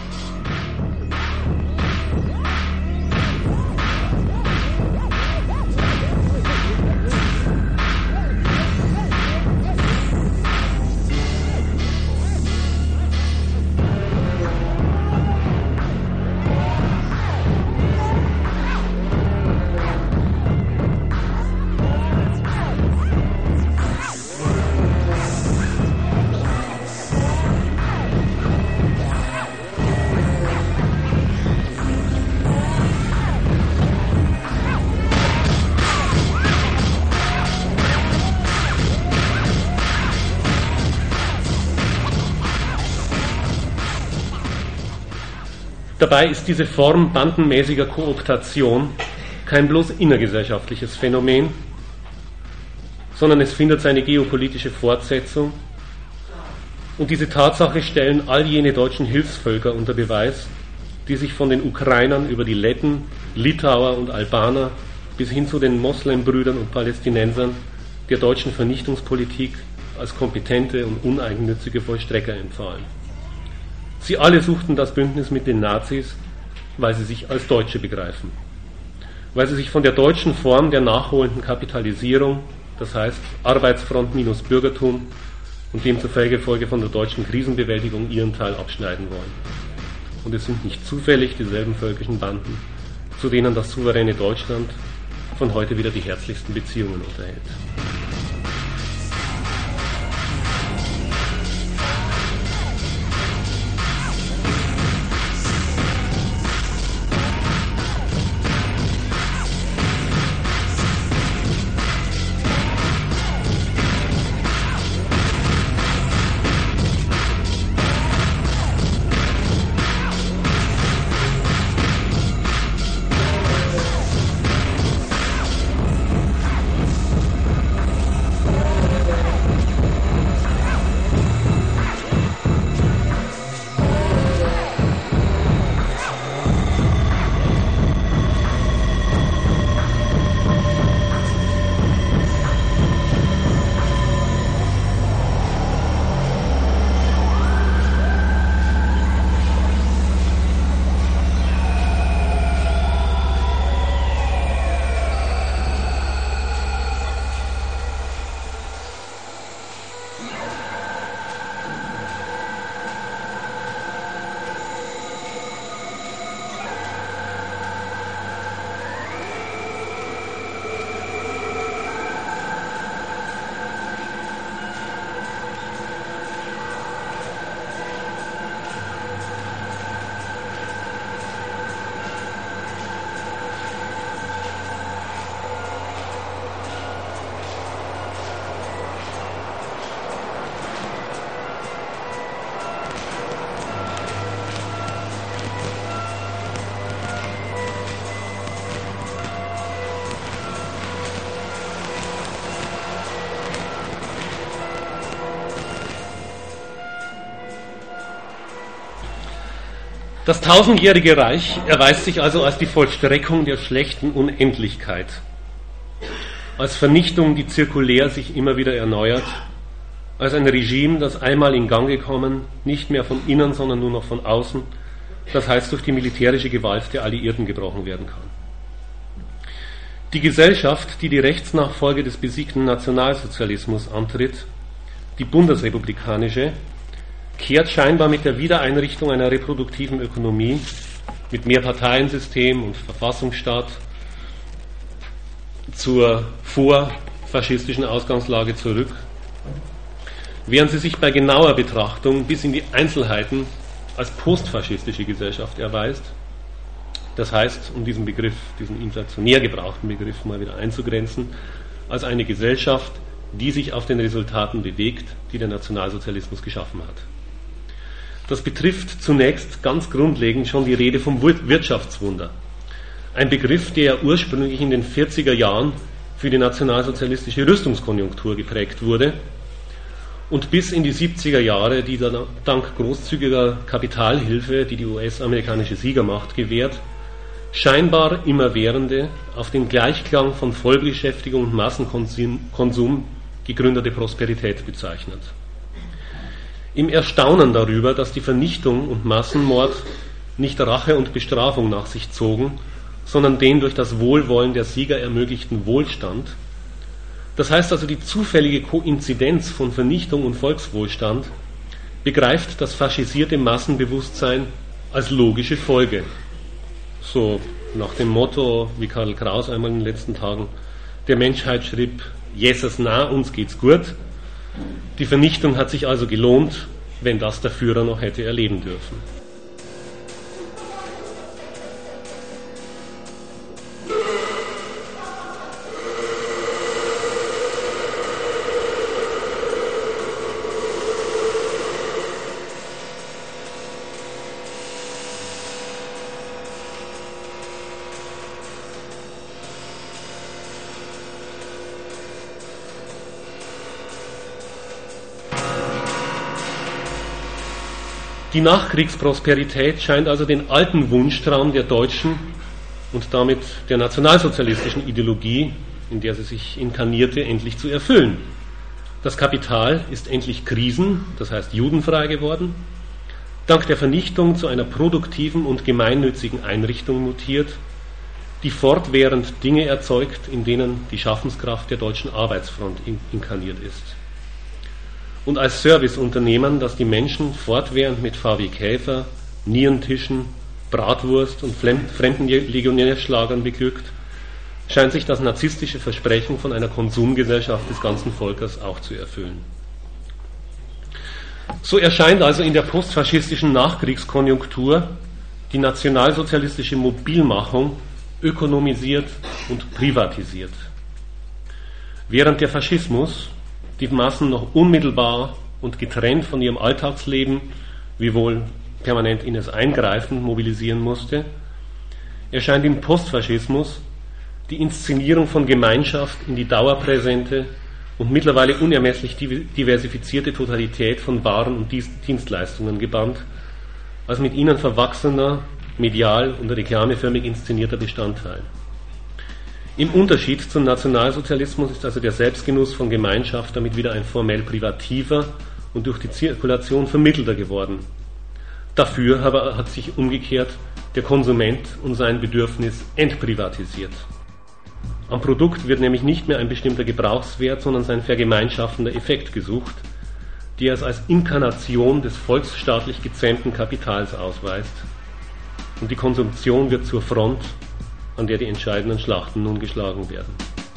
Dabei ist diese Form bandenmäßiger Kooptation kein bloß innergesellschaftliches Phänomen, sondern es findet seine geopolitische Fortsetzung. Und diese Tatsache stellen all jene deutschen Hilfsvölker unter Beweis, die sich von den Ukrainern über die Letten, Litauer und Albaner bis hin zu den Moslembrüdern und Palästinensern der deutschen Vernichtungspolitik als kompetente und uneigennützige Vollstrecker empfahlen. Sie alle suchten das Bündnis mit den Nazis, weil sie sich als Deutsche begreifen. Weil sie sich von der deutschen Form der nachholenden Kapitalisierung, das heißt Arbeitsfront minus Bürgertum, und demzufolge Folge von der deutschen Krisenbewältigung ihren Teil abschneiden wollen. Und es sind nicht zufällig dieselben völkischen Banden, zu denen das souveräne Deutschland von heute wieder die herzlichsten Beziehungen unterhält. Das tausendjährige Reich erweist sich also als die Vollstreckung der schlechten Unendlichkeit, als Vernichtung, die zirkulär sich immer wieder erneuert, als ein Regime, das einmal in Gang gekommen, nicht mehr von innen, sondern nur noch von außen, das heißt durch die militärische Gewalt der Alliierten gebrochen werden kann. Die Gesellschaft, die die Rechtsnachfolge des besiegten Nationalsozialismus antritt, die bundesrepublikanische, kehrt scheinbar mit der Wiedereinrichtung einer reproduktiven Ökonomie, mit Mehrparteiensystem und Verfassungsstaat zur vorfaschistischen Ausgangslage zurück, während sie sich bei genauer Betrachtung bis in die Einzelheiten als postfaschistische Gesellschaft erweist. Das heißt, um diesen Begriff, diesen inflationär gebrauchten Begriff mal wieder einzugrenzen, als eine Gesellschaft, die sich auf den Resultaten bewegt, die der Nationalsozialismus geschaffen hat. Das betrifft zunächst ganz grundlegend schon die Rede vom Wirtschaftswunder. Ein Begriff, der ja ursprünglich in den vierziger Jahren für die nationalsozialistische Rüstungskonjunktur geprägt wurde und bis in die siebziger Jahre, die dann dank großzügiger Kapitalhilfe, die die U S-amerikanische Siegermacht gewährt, scheinbar immerwährende, auf den Gleichklang von Vollbeschäftigung und Massenkonsum gegründete Prosperität bezeichnet. Im Erstaunen darüber, dass die Vernichtung und Massenmord nicht Rache und Bestrafung nach sich zogen, sondern den durch das Wohlwollen der Sieger ermöglichten Wohlstand. Das heißt also, die zufällige Koinzidenz von Vernichtung und Volkswohlstand begreift das faschisierte Massenbewusstsein als logische Folge. So nach dem Motto, wie Karl Kraus einmal in den letzten Tagen der Menschheit schrieb, Jesus na, uns geht's gut. Die Vernichtung hat sich also gelohnt, wenn das der Führer noch hätte erleben dürfen. Die Nachkriegsprosperität scheint also den alten Wunschtraum der deutschen und damit der nationalsozialistischen Ideologie, in der sie sich inkarnierte, endlich zu erfüllen. Das Kapital ist endlich krisen-, das heißt judenfrei geworden, dank der Vernichtung zu einer produktiven und gemeinnützigen Einrichtung mutiert, die fortwährend Dinge erzeugt, in denen die Schaffenskraft der deutschen Arbeitsfront inkarniert ist. Und als Serviceunternehmen, das die Menschen fortwährend mit V W Käfer, Nierentischen, Bratwurst und fremden Legionärschlagern beglückt, scheint sich das narzisstische Versprechen von einer Konsumgesellschaft des ganzen Volkes auch zu erfüllen. So erscheint also in der postfaschistischen Nachkriegskonjunktur die nationalsozialistische Mobilmachung ökonomisiert und privatisiert. Während der Faschismus die Massen noch unmittelbar und getrennt von ihrem Alltagsleben, wiewohl permanent in es eingreifen, mobilisieren musste, erscheint im Postfaschismus die Inszenierung von Gemeinschaft in die dauerpräsente und mittlerweile unermesslich diversifizierte Totalität von Waren und Dienstleistungen gebannt, als mit ihnen verwachsener, medial und reklameförmig inszenierter Bestandteil. Im Unterschied zum Nationalsozialismus ist also der Selbstgenuss von Gemeinschaft damit wieder ein formell privativer und durch die Zirkulation vermittelter geworden. Dafür aber hat sich umgekehrt der Konsument und sein Bedürfnis entprivatisiert. Am Produkt wird nämlich nicht mehr ein bestimmter Gebrauchswert, sondern sein vergemeinschaftender Effekt gesucht, der es als Inkarnation des volksstaatlich gezähmten Kapitals ausweist. Und die Konsumption wird zur Front, an der die entscheidenden Schlachten nun geschlagen werden.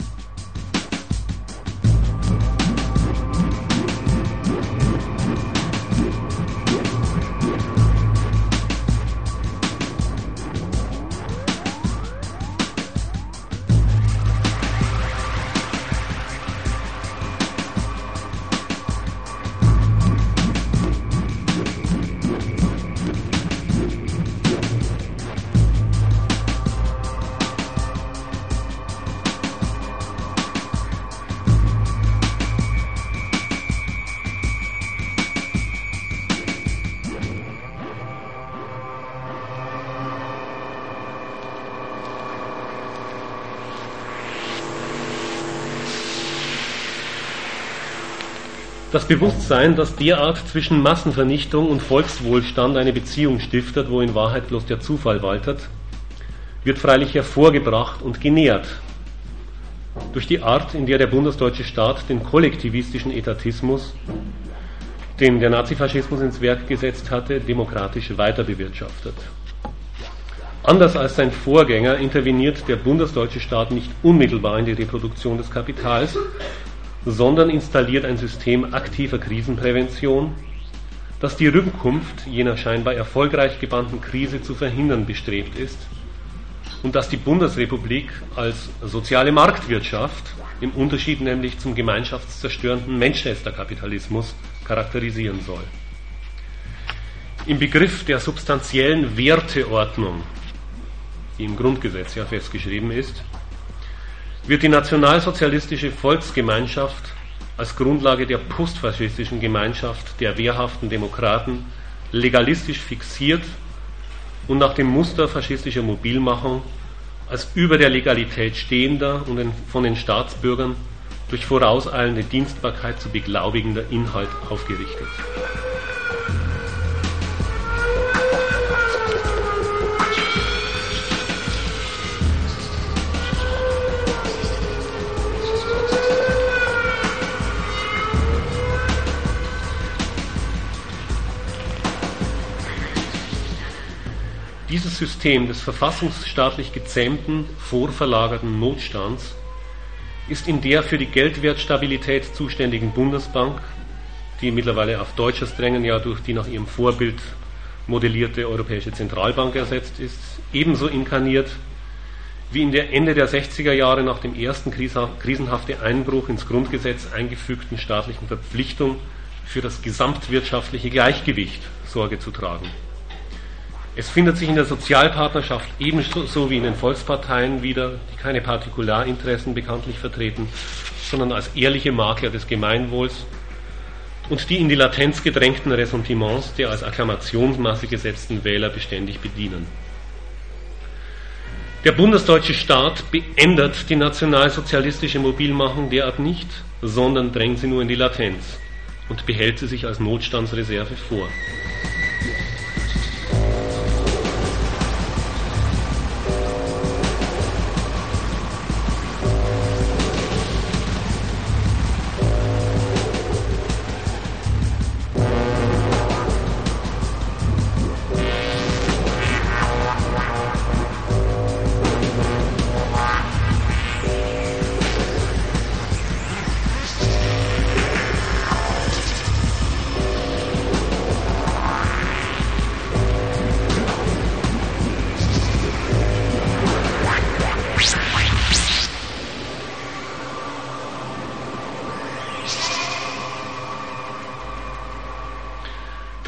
Das Bewusstsein, dass derart zwischen Massenvernichtung und Volkswohlstand eine Beziehung stiftet, wo in Wahrheit bloß der Zufall waltet, wird freilich hervorgebracht und genährt durch die Art, in der der bundesdeutsche Staat den kollektivistischen Etatismus, den der Nazifaschismus ins Werk gesetzt hatte, demokratisch weiter bewirtschaftet. Anders als sein Vorgänger interveniert der bundesdeutsche Staat nicht unmittelbar in die Reproduktion des Kapitals, sondern installiert ein System aktiver Krisenprävention, das die Rückkunft jener scheinbar erfolgreich gebannten Krise zu verhindern bestrebt ist und das die Bundesrepublik als soziale Marktwirtschaft, im Unterschied nämlich zum gemeinschaftszerstörenden Manchester-Kapitalismus, charakterisieren soll. Im Begriff der substanziellen Werteordnung, die im Grundgesetz ja festgeschrieben ist, wird die nationalsozialistische Volksgemeinschaft als Grundlage der postfaschistischen Gemeinschaft der wehrhaften Demokraten legalistisch fixiert und nach dem Muster faschistischer Mobilmachung als über der Legalität stehender und von den Staatsbürgern durch vorauseilende Dienstbarkeit zu beglaubigender Inhalt aufgerichtet. Dieses System des verfassungsstaatlich gezähmten, vorverlagerten Notstands ist in der für die Geldwertstabilität zuständigen Bundesbank, die mittlerweile auf deutsches Drängen ja durch die nach ihrem Vorbild modellierte Europäische Zentralbank ersetzt ist, ebenso inkarniert wie in der Ende der sechziger Jahre nach dem ersten krisenhaften Einbruch ins Grundgesetz eingefügten staatlichen Verpflichtung, für das gesamtwirtschaftliche Gleichgewicht Sorge zu tragen. Es findet sich in der Sozialpartnerschaft ebenso wie in den Volksparteien wieder, die keine Partikularinteressen bekanntlich vertreten, sondern als ehrliche Makler des Gemeinwohls und die in die Latenz gedrängten Ressentiments der als Akklamationsmasse gesetzten Wähler beständig bedienen. Der bundesdeutsche Staat beendet die nationalsozialistische Mobilmachung derart nicht, sondern drängt sie nur in die Latenz und behält sie sich als Notstandsreserve vor.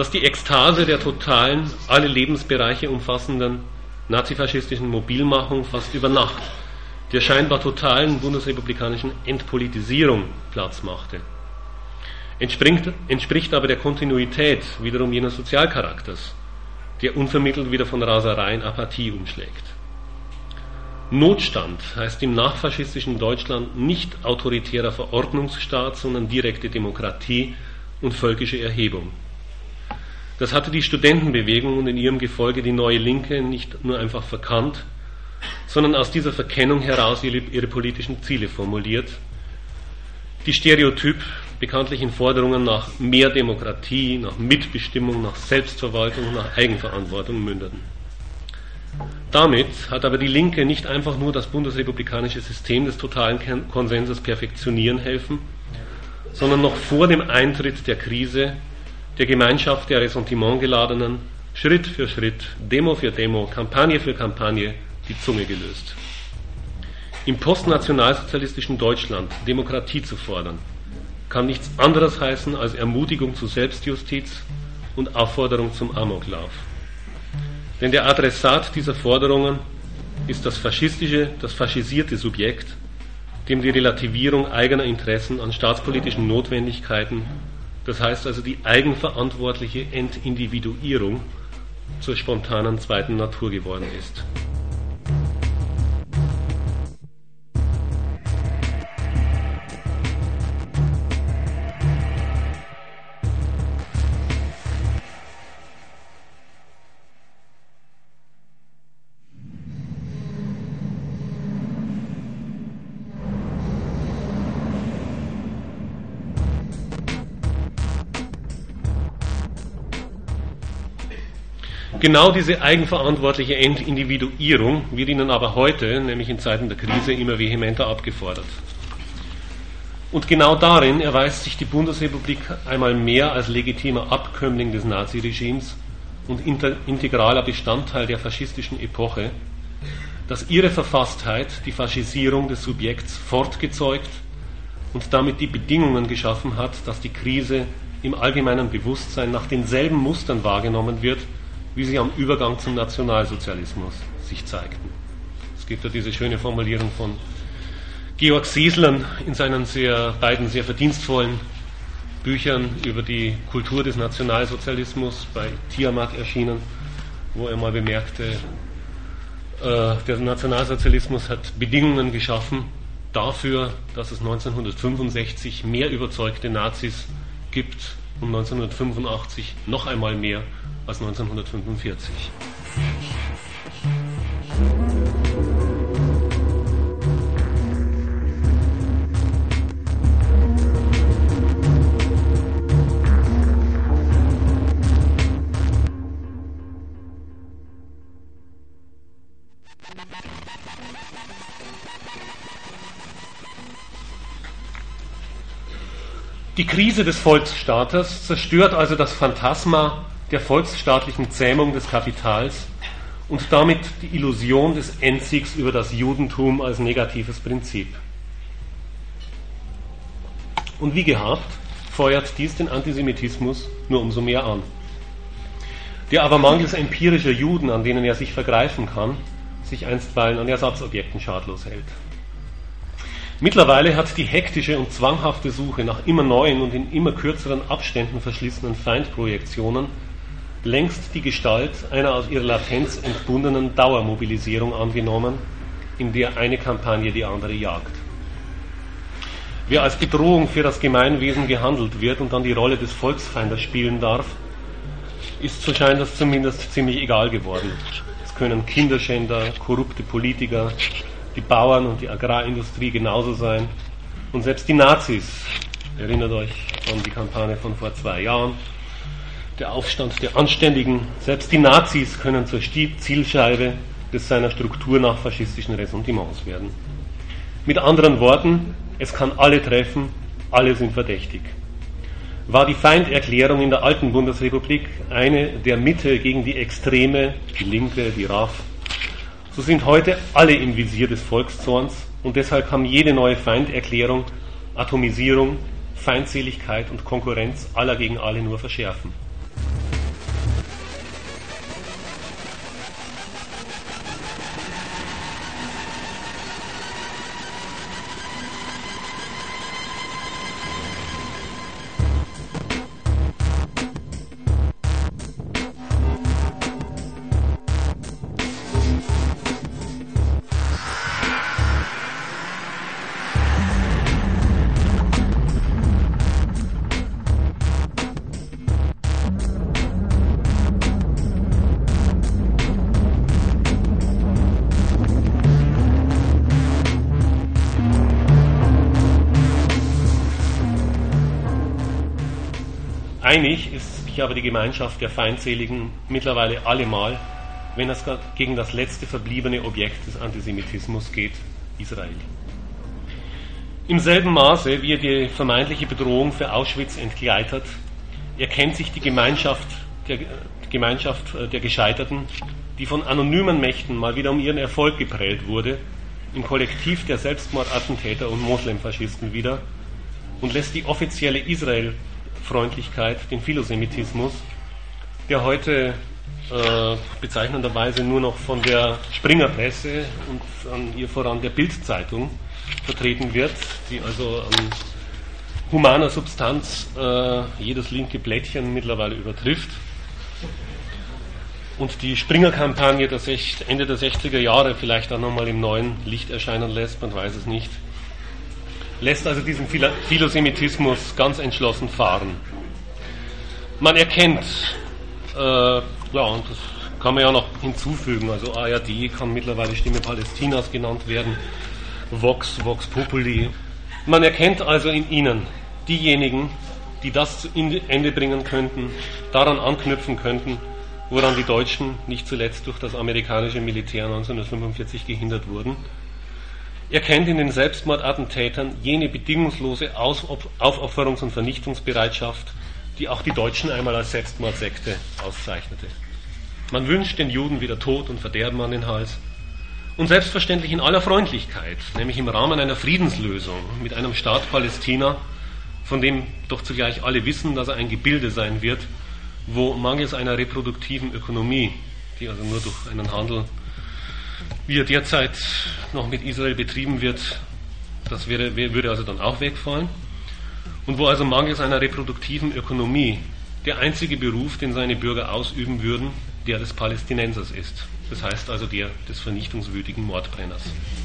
dass die Ekstase der totalen, alle Lebensbereiche umfassenden nazifaschistischen Mobilmachung fast über Nacht der scheinbar totalen bundesrepublikanischen Entpolitisierung Platz machte. Entspringt, entspricht aber der Kontinuität wiederum jenes Sozialcharakters, der unvermittelt wieder von Raserei in Apathie umschlägt. Notstand heißt im nachfaschistischen Deutschland nicht autoritärer Verordnungsstaat, sondern direkte Demokratie und völkische Erhebung. Das hatte die Studentenbewegung und in ihrem Gefolge die Neue Linke nicht nur einfach verkannt, sondern aus dieser Verkennung heraus ihre, ihre politischen Ziele formuliert, die stereotyp bekanntlich in Forderungen nach mehr Demokratie, nach Mitbestimmung, nach Selbstverwaltung, nach Eigenverantwortung mündeten. Damit hat aber die Linke nicht einfach nur das bundesrepublikanische System des totalen Konsenses perfektionieren helfen, sondern noch vor dem Eintritt der Krise der Gemeinschaft der Ressentimentgeladenen Schritt für Schritt, Demo für Demo, Kampagne für Kampagne die Zunge gelöst. Im postnationalsozialistischen Deutschland Demokratie zu fordern, kann nichts anderes heißen als Ermutigung zu Selbstjustiz und Aufforderung zum Amoklauf. Denn der Adressat dieser Forderungen ist das faschistische, das faschisierte Subjekt, dem die Relativierung eigener Interessen an staatspolitischen Notwendigkeiten, das heißt also die eigenverantwortliche Entindividuierung, zur spontanen zweiten Natur geworden ist. Genau diese eigenverantwortliche Entindividuierung wird ihnen aber heute, nämlich in Zeiten der Krise, immer vehementer abgefordert. Und genau darin erweist sich die Bundesrepublik einmal mehr als legitimer Abkömmling des Naziregimes und integraler Bestandteil der faschistischen Epoche, dass ihre Verfasstheit die Faschisierung des Subjekts fortgezeugt und damit die Bedingungen geschaffen hat, dass die Krise im allgemeinen Bewusstsein nach denselben Mustern wahrgenommen wird, wie sie am Übergang zum Nationalsozialismus sich zeigten. Es gibt ja diese schöne Formulierung von Georg Seeslern in seinen sehr, beiden sehr verdienstvollen Büchern über die Kultur des Nationalsozialismus, bei Tiamat erschienen, wo er mal bemerkte, äh, der Nationalsozialismus hat Bedingungen geschaffen dafür, dass es neunzehnhundertfünfundsechzig mehr überzeugte Nazis gibt und neunzehnhundertfünfundachtzig noch einmal mehr als neunzehnhundertfünfundvierzig. Die Krise des Volksstaates zerstört also das Phantasma der volksstaatlichen Zähmung des Kapitals und damit die Illusion des Endsiegs über das Judentum als negatives Prinzip. Und wie gehabt, feuert dies den Antisemitismus nur umso mehr an, der aber mangels empirischer Juden, an denen er sich vergreifen kann, sich einstweilen an Ersatzobjekten schadlos hält. Mittlerweile hat die hektische und zwanghafte Suche nach immer neuen und in immer kürzeren Abständen verschlissenen Feindprojektionen längst die Gestalt einer aus ihrer Latenz entbundenen Dauermobilisierung angenommen, in der eine Kampagne die andere jagt. Wer als Bedrohung für das Gemeinwesen gehandelt wird und dann die Rolle des Volksfeindes spielen darf, ist, so scheint das zumindest, ziemlich egal geworden. Es können Kinderschänder, korrupte Politiker, die Bauern und die Agrarindustrie genauso sein. Und selbst die Nazis, erinnert euch an die Kampagne von vor zwei Jahren, der Aufstand der Anständigen, selbst die Nazis können zur Zielscheibe des seiner Struktur nach faschistischen Ressentiments werden. Mit anderen Worten, es kann alle treffen, alle sind verdächtig. War die Feinderklärung in der alten Bundesrepublik eine der Mitte gegen die Extreme, die Linke, die R A F, so sind heute alle im Visier des Volkszorns und deshalb kann jede neue Feinderklärung Atomisierung, Feindseligkeit und Konkurrenz aller gegen alle nur verschärfen. Einig ist sich aber die Gemeinschaft der Feindseligen mittlerweile allemal, wenn es gegen das letzte verbliebene Objekt des Antisemitismus geht, Israel. Im selben Maße, wie er die vermeintliche Bedrohung für Auschwitz entgleitet, erkennt sich die Gemeinschaft der, die Gemeinschaft der Gescheiterten, die von anonymen Mächten mal wieder um ihren Erfolg geprellt wurde, im Kollektiv der Selbstmordattentäter und Moslemfaschisten wieder und lässt die offizielle Israel-Freundlichkeit, den Philosemitismus, der heute äh, bezeichnenderweise nur noch von der Springerpresse und an ihr voran der Bild-Zeitung vertreten wird, die also an humaner Substanz äh, jedes linke Blättchen mittlerweile übertrifft. Und die Springer-Kampagne der Ende der sechziger Jahre vielleicht auch nochmal im neuen Licht erscheinen lässt, man weiß es nicht, lässt also diesen Philosemitismus ganz entschlossen fahren. Man erkennt, äh, ja, und das kann man ja noch hinzufügen, also A R D kann mittlerweile Stimme Palästinas genannt werden, Vox, Vox Populi. Man erkennt also in ihnen diejenigen, die das zu Ende bringen könnten, daran anknüpfen könnten, woran die Deutschen nicht zuletzt durch das amerikanische Militär neunzehnhundertfünfundvierzig gehindert wurden. Er kennt in den Selbstmordattentätern jene bedingungslose Aufopferungs- und Vernichtungsbereitschaft, die auch die Deutschen einmal als Selbstmordsekte auszeichnete. Man wünscht den Juden wieder Tod und Verderben an den Hals und selbstverständlich in aller Freundlichkeit, nämlich im Rahmen einer Friedenslösung mit einem Staat Palästina, von dem doch zugleich alle wissen, dass er ein Gebilde sein wird, wo mangels einer reproduktiven Ökonomie, die also nur durch einen Handel, wie er derzeit noch mit Israel betrieben wird, das wäre, würde also dann auch wegfallen, und wo also mangels einer reproduktiven Ökonomie der einzige Beruf, den seine Bürger ausüben würden, der des Palästinensers ist. Das heißt also der des vernichtungswütigen Mordbrenners.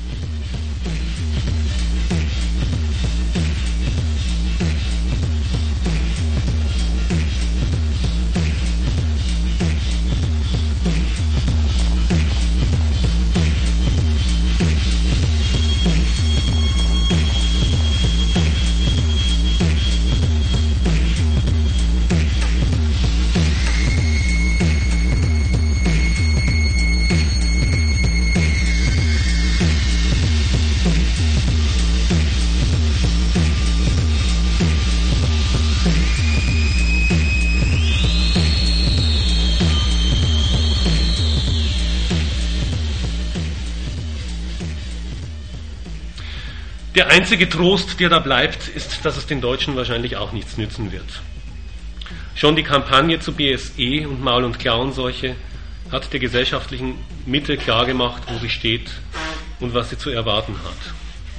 Der einzige Trost, der da bleibt, ist, dass es den Deutschen wahrscheinlich auch nichts nützen wird. Schon die Kampagne zu B S E und Maul- und Klauenseuche hat der gesellschaftlichen Mitte klargemacht, wo sie steht und was sie zu erwarten hat.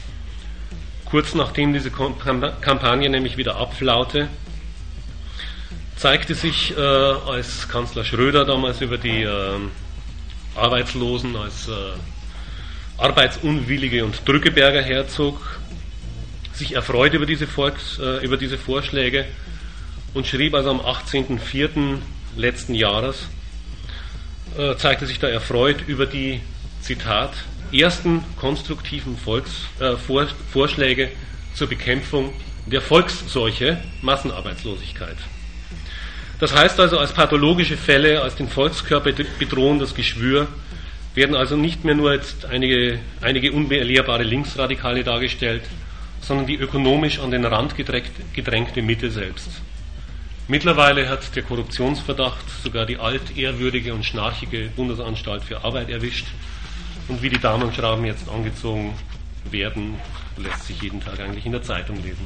Kurz nachdem diese Kampagne nämlich wieder abflaute, zeigte sich, äh, als Kanzler Schröder damals über die äh, Arbeitslosen als äh, Arbeitsunwillige und Drückeberger herzog, sich erfreut über diese, Volks, äh, über diese Vorschläge und schrieb also am achtzehnten vierten letzten Jahres, äh, zeigte sich da erfreut über die, Zitat, ersten konstruktiven Volks, äh, Vor, Vorschläge zur Bekämpfung der Volksseuche, Massenarbeitslosigkeit. Das heißt also, als pathologische Fälle, als den Volkskörper bedrohendes Geschwür, werden also nicht mehr nur jetzt einige, einige unbelehrbare Linksradikale dargestellt, sondern die ökonomisch an den Rand gedrängte Mitte selbst. Mittlerweile hat der Korruptionsverdacht sogar die altehrwürdige und schnarchige Bundesanstalt für Arbeit erwischt, und wie die Damenschrauben jetzt angezogen werden, lässt sich jeden Tag eigentlich in der Zeitung lesen.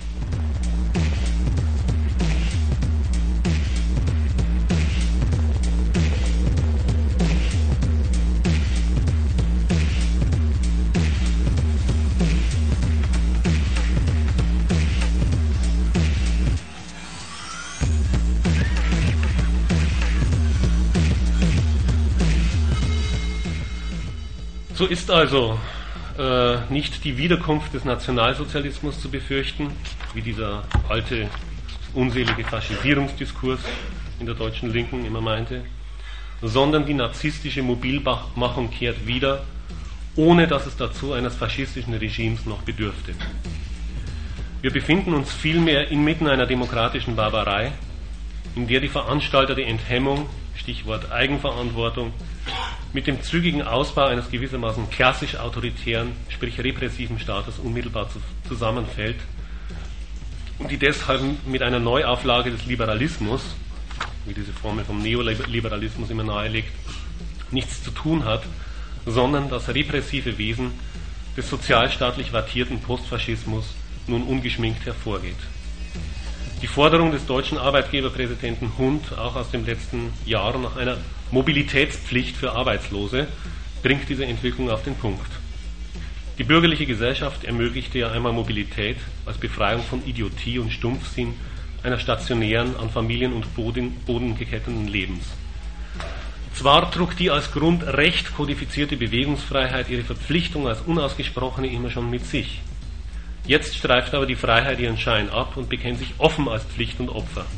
So ist also äh, nicht die Wiederkunft des Nationalsozialismus zu befürchten, wie dieser alte, unselige Faschisierungsdiskurs in der deutschen Linken immer meinte, sondern die narzisstische Mobilmachung kehrt wieder, ohne dass es dazu eines faschistischen Regimes noch bedürfte. Wir befinden uns vielmehr inmitten einer demokratischen Barbarei, in der die Veranstalter die Enthemmung, Stichwort Eigenverantwortung, mit dem zügigen Ausbau eines gewissermaßen klassisch autoritären, sprich repressiven Staates unmittelbar zu, zusammenfällt und die deshalb mit einer Neuauflage des Liberalismus, wie diese Formel vom Neoliberalismus immer nahelegt, nichts zu tun hat, sondern das repressive Wesen des sozialstaatlich wattierten Postfaschismus nun ungeschminkt hervorgeht. Die Forderung des deutschen Arbeitgeberpräsidenten Hund, auch aus dem letzten Jahr, nach einer Mobilitätspflicht für Arbeitslose, bringt diese Entwicklung auf den Punkt. Die bürgerliche Gesellschaft ermöglichte ja einmal Mobilität als Befreiung von Idiotie und Stumpfsinn einer stationären, an Familien und Boden, Boden geketteten Lebens. Zwar trug die als Grundrecht kodifizierte Bewegungsfreiheit ihre Verpflichtung als unausgesprochene immer schon mit sich. Jetzt streift aber die Freiheit ihren Schein ab und bekennt sich offen als Pflicht und Opfer.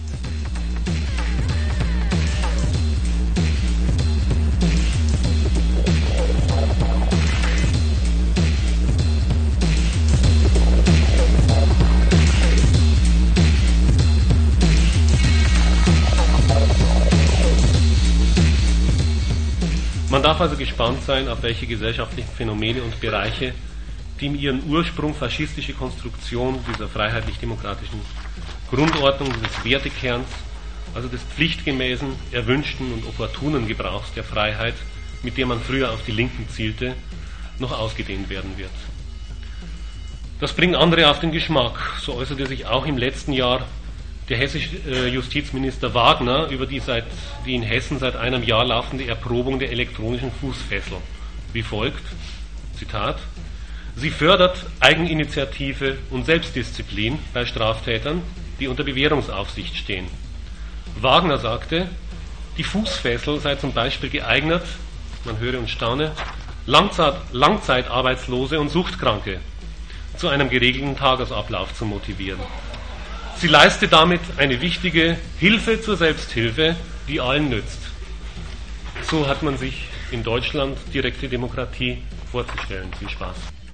Man darf also gespannt sein, auf welche gesellschaftlichen Phänomene und Bereiche die in ihren Ursprung faschistische Konstruktion dieser freiheitlich-demokratischen Grundordnung, dieses Wertekerns, also des pflichtgemäßen, erwünschten und opportunen Gebrauchs der Freiheit, mit der man früher auf die Linken zielte, noch ausgedehnt werden wird. Das bringt andere auf den Geschmack. So äußerte sich auch im letzten Jahr der hessische äh, Justizminister Wagner über die, seit, die in Hessen seit einem Jahr laufende Erprobung der elektronischen Fußfessel. Wie folgt, Zitat: Sie fördert Eigeninitiative und Selbstdisziplin bei Straftätern, die unter Bewährungsaufsicht stehen. Wagner sagte, die Fußfessel sei zum Beispiel geeignet, man höre und staune, Langzeit, Langzeitarbeitslose und Suchtkranke zu einem geregelten Tagesablauf zu motivieren. Sie leiste damit eine wichtige Hilfe zur Selbsthilfe, die allen nützt. So hat man sich in Deutschland direkte Demokratie vorzustellen. Viel Spaß.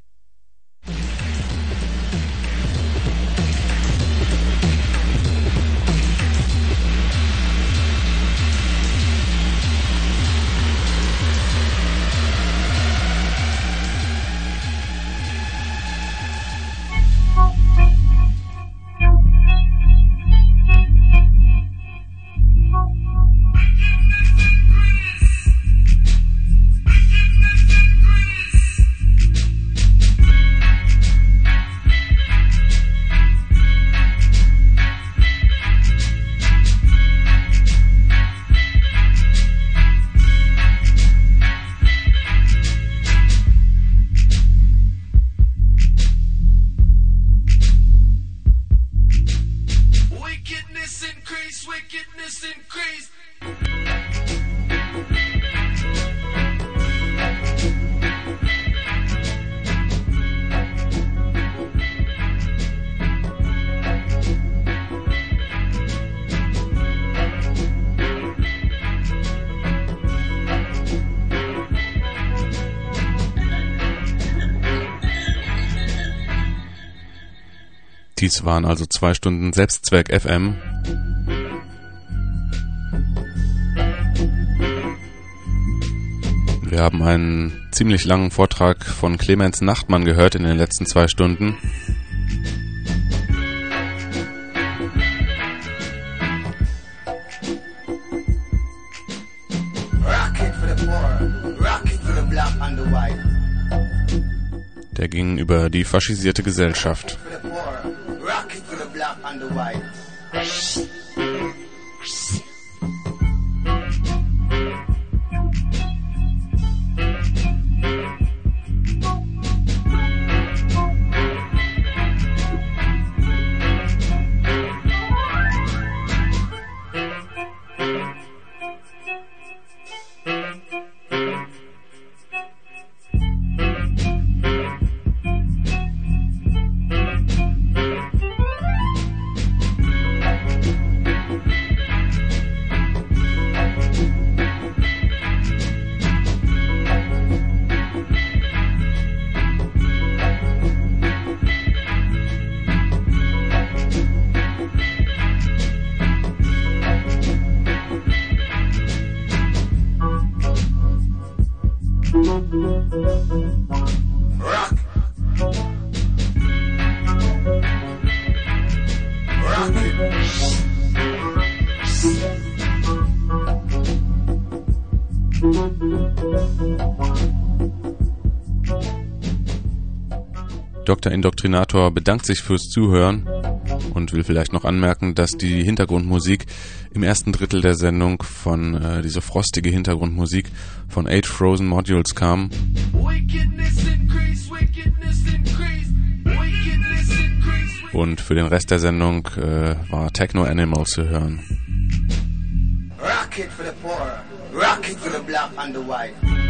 Dies waren also zwei Stunden Selbstzweck F M. Wir haben einen ziemlich langen Vortrag von Clemens Nachtmann gehört in den letzten zwei Stunden. Der ging über die faschisierte Gesellschaft. Rock. Rock it. Doktor Indoktrinator bedankt sich fürs Zuhören und will vielleicht noch anmerken, dass die Hintergrundmusik im ersten Drittel der Sendung von äh, diese frostige Hintergrundmusik von Eight Frozen Modules kam. Und für den Rest der Sendung äh, war Techno Animals zu hören. Rock it for the poor, rock it for the black and the white.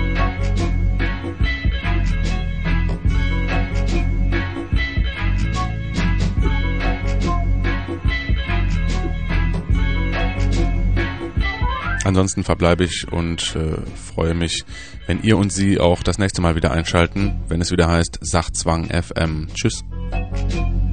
Ansonsten verbleibe ich und äh, freue mich, wenn ihr und Sie auch das nächste Mal wieder einschalten, wenn es wieder heißt Sachzwang F M. Tschüss.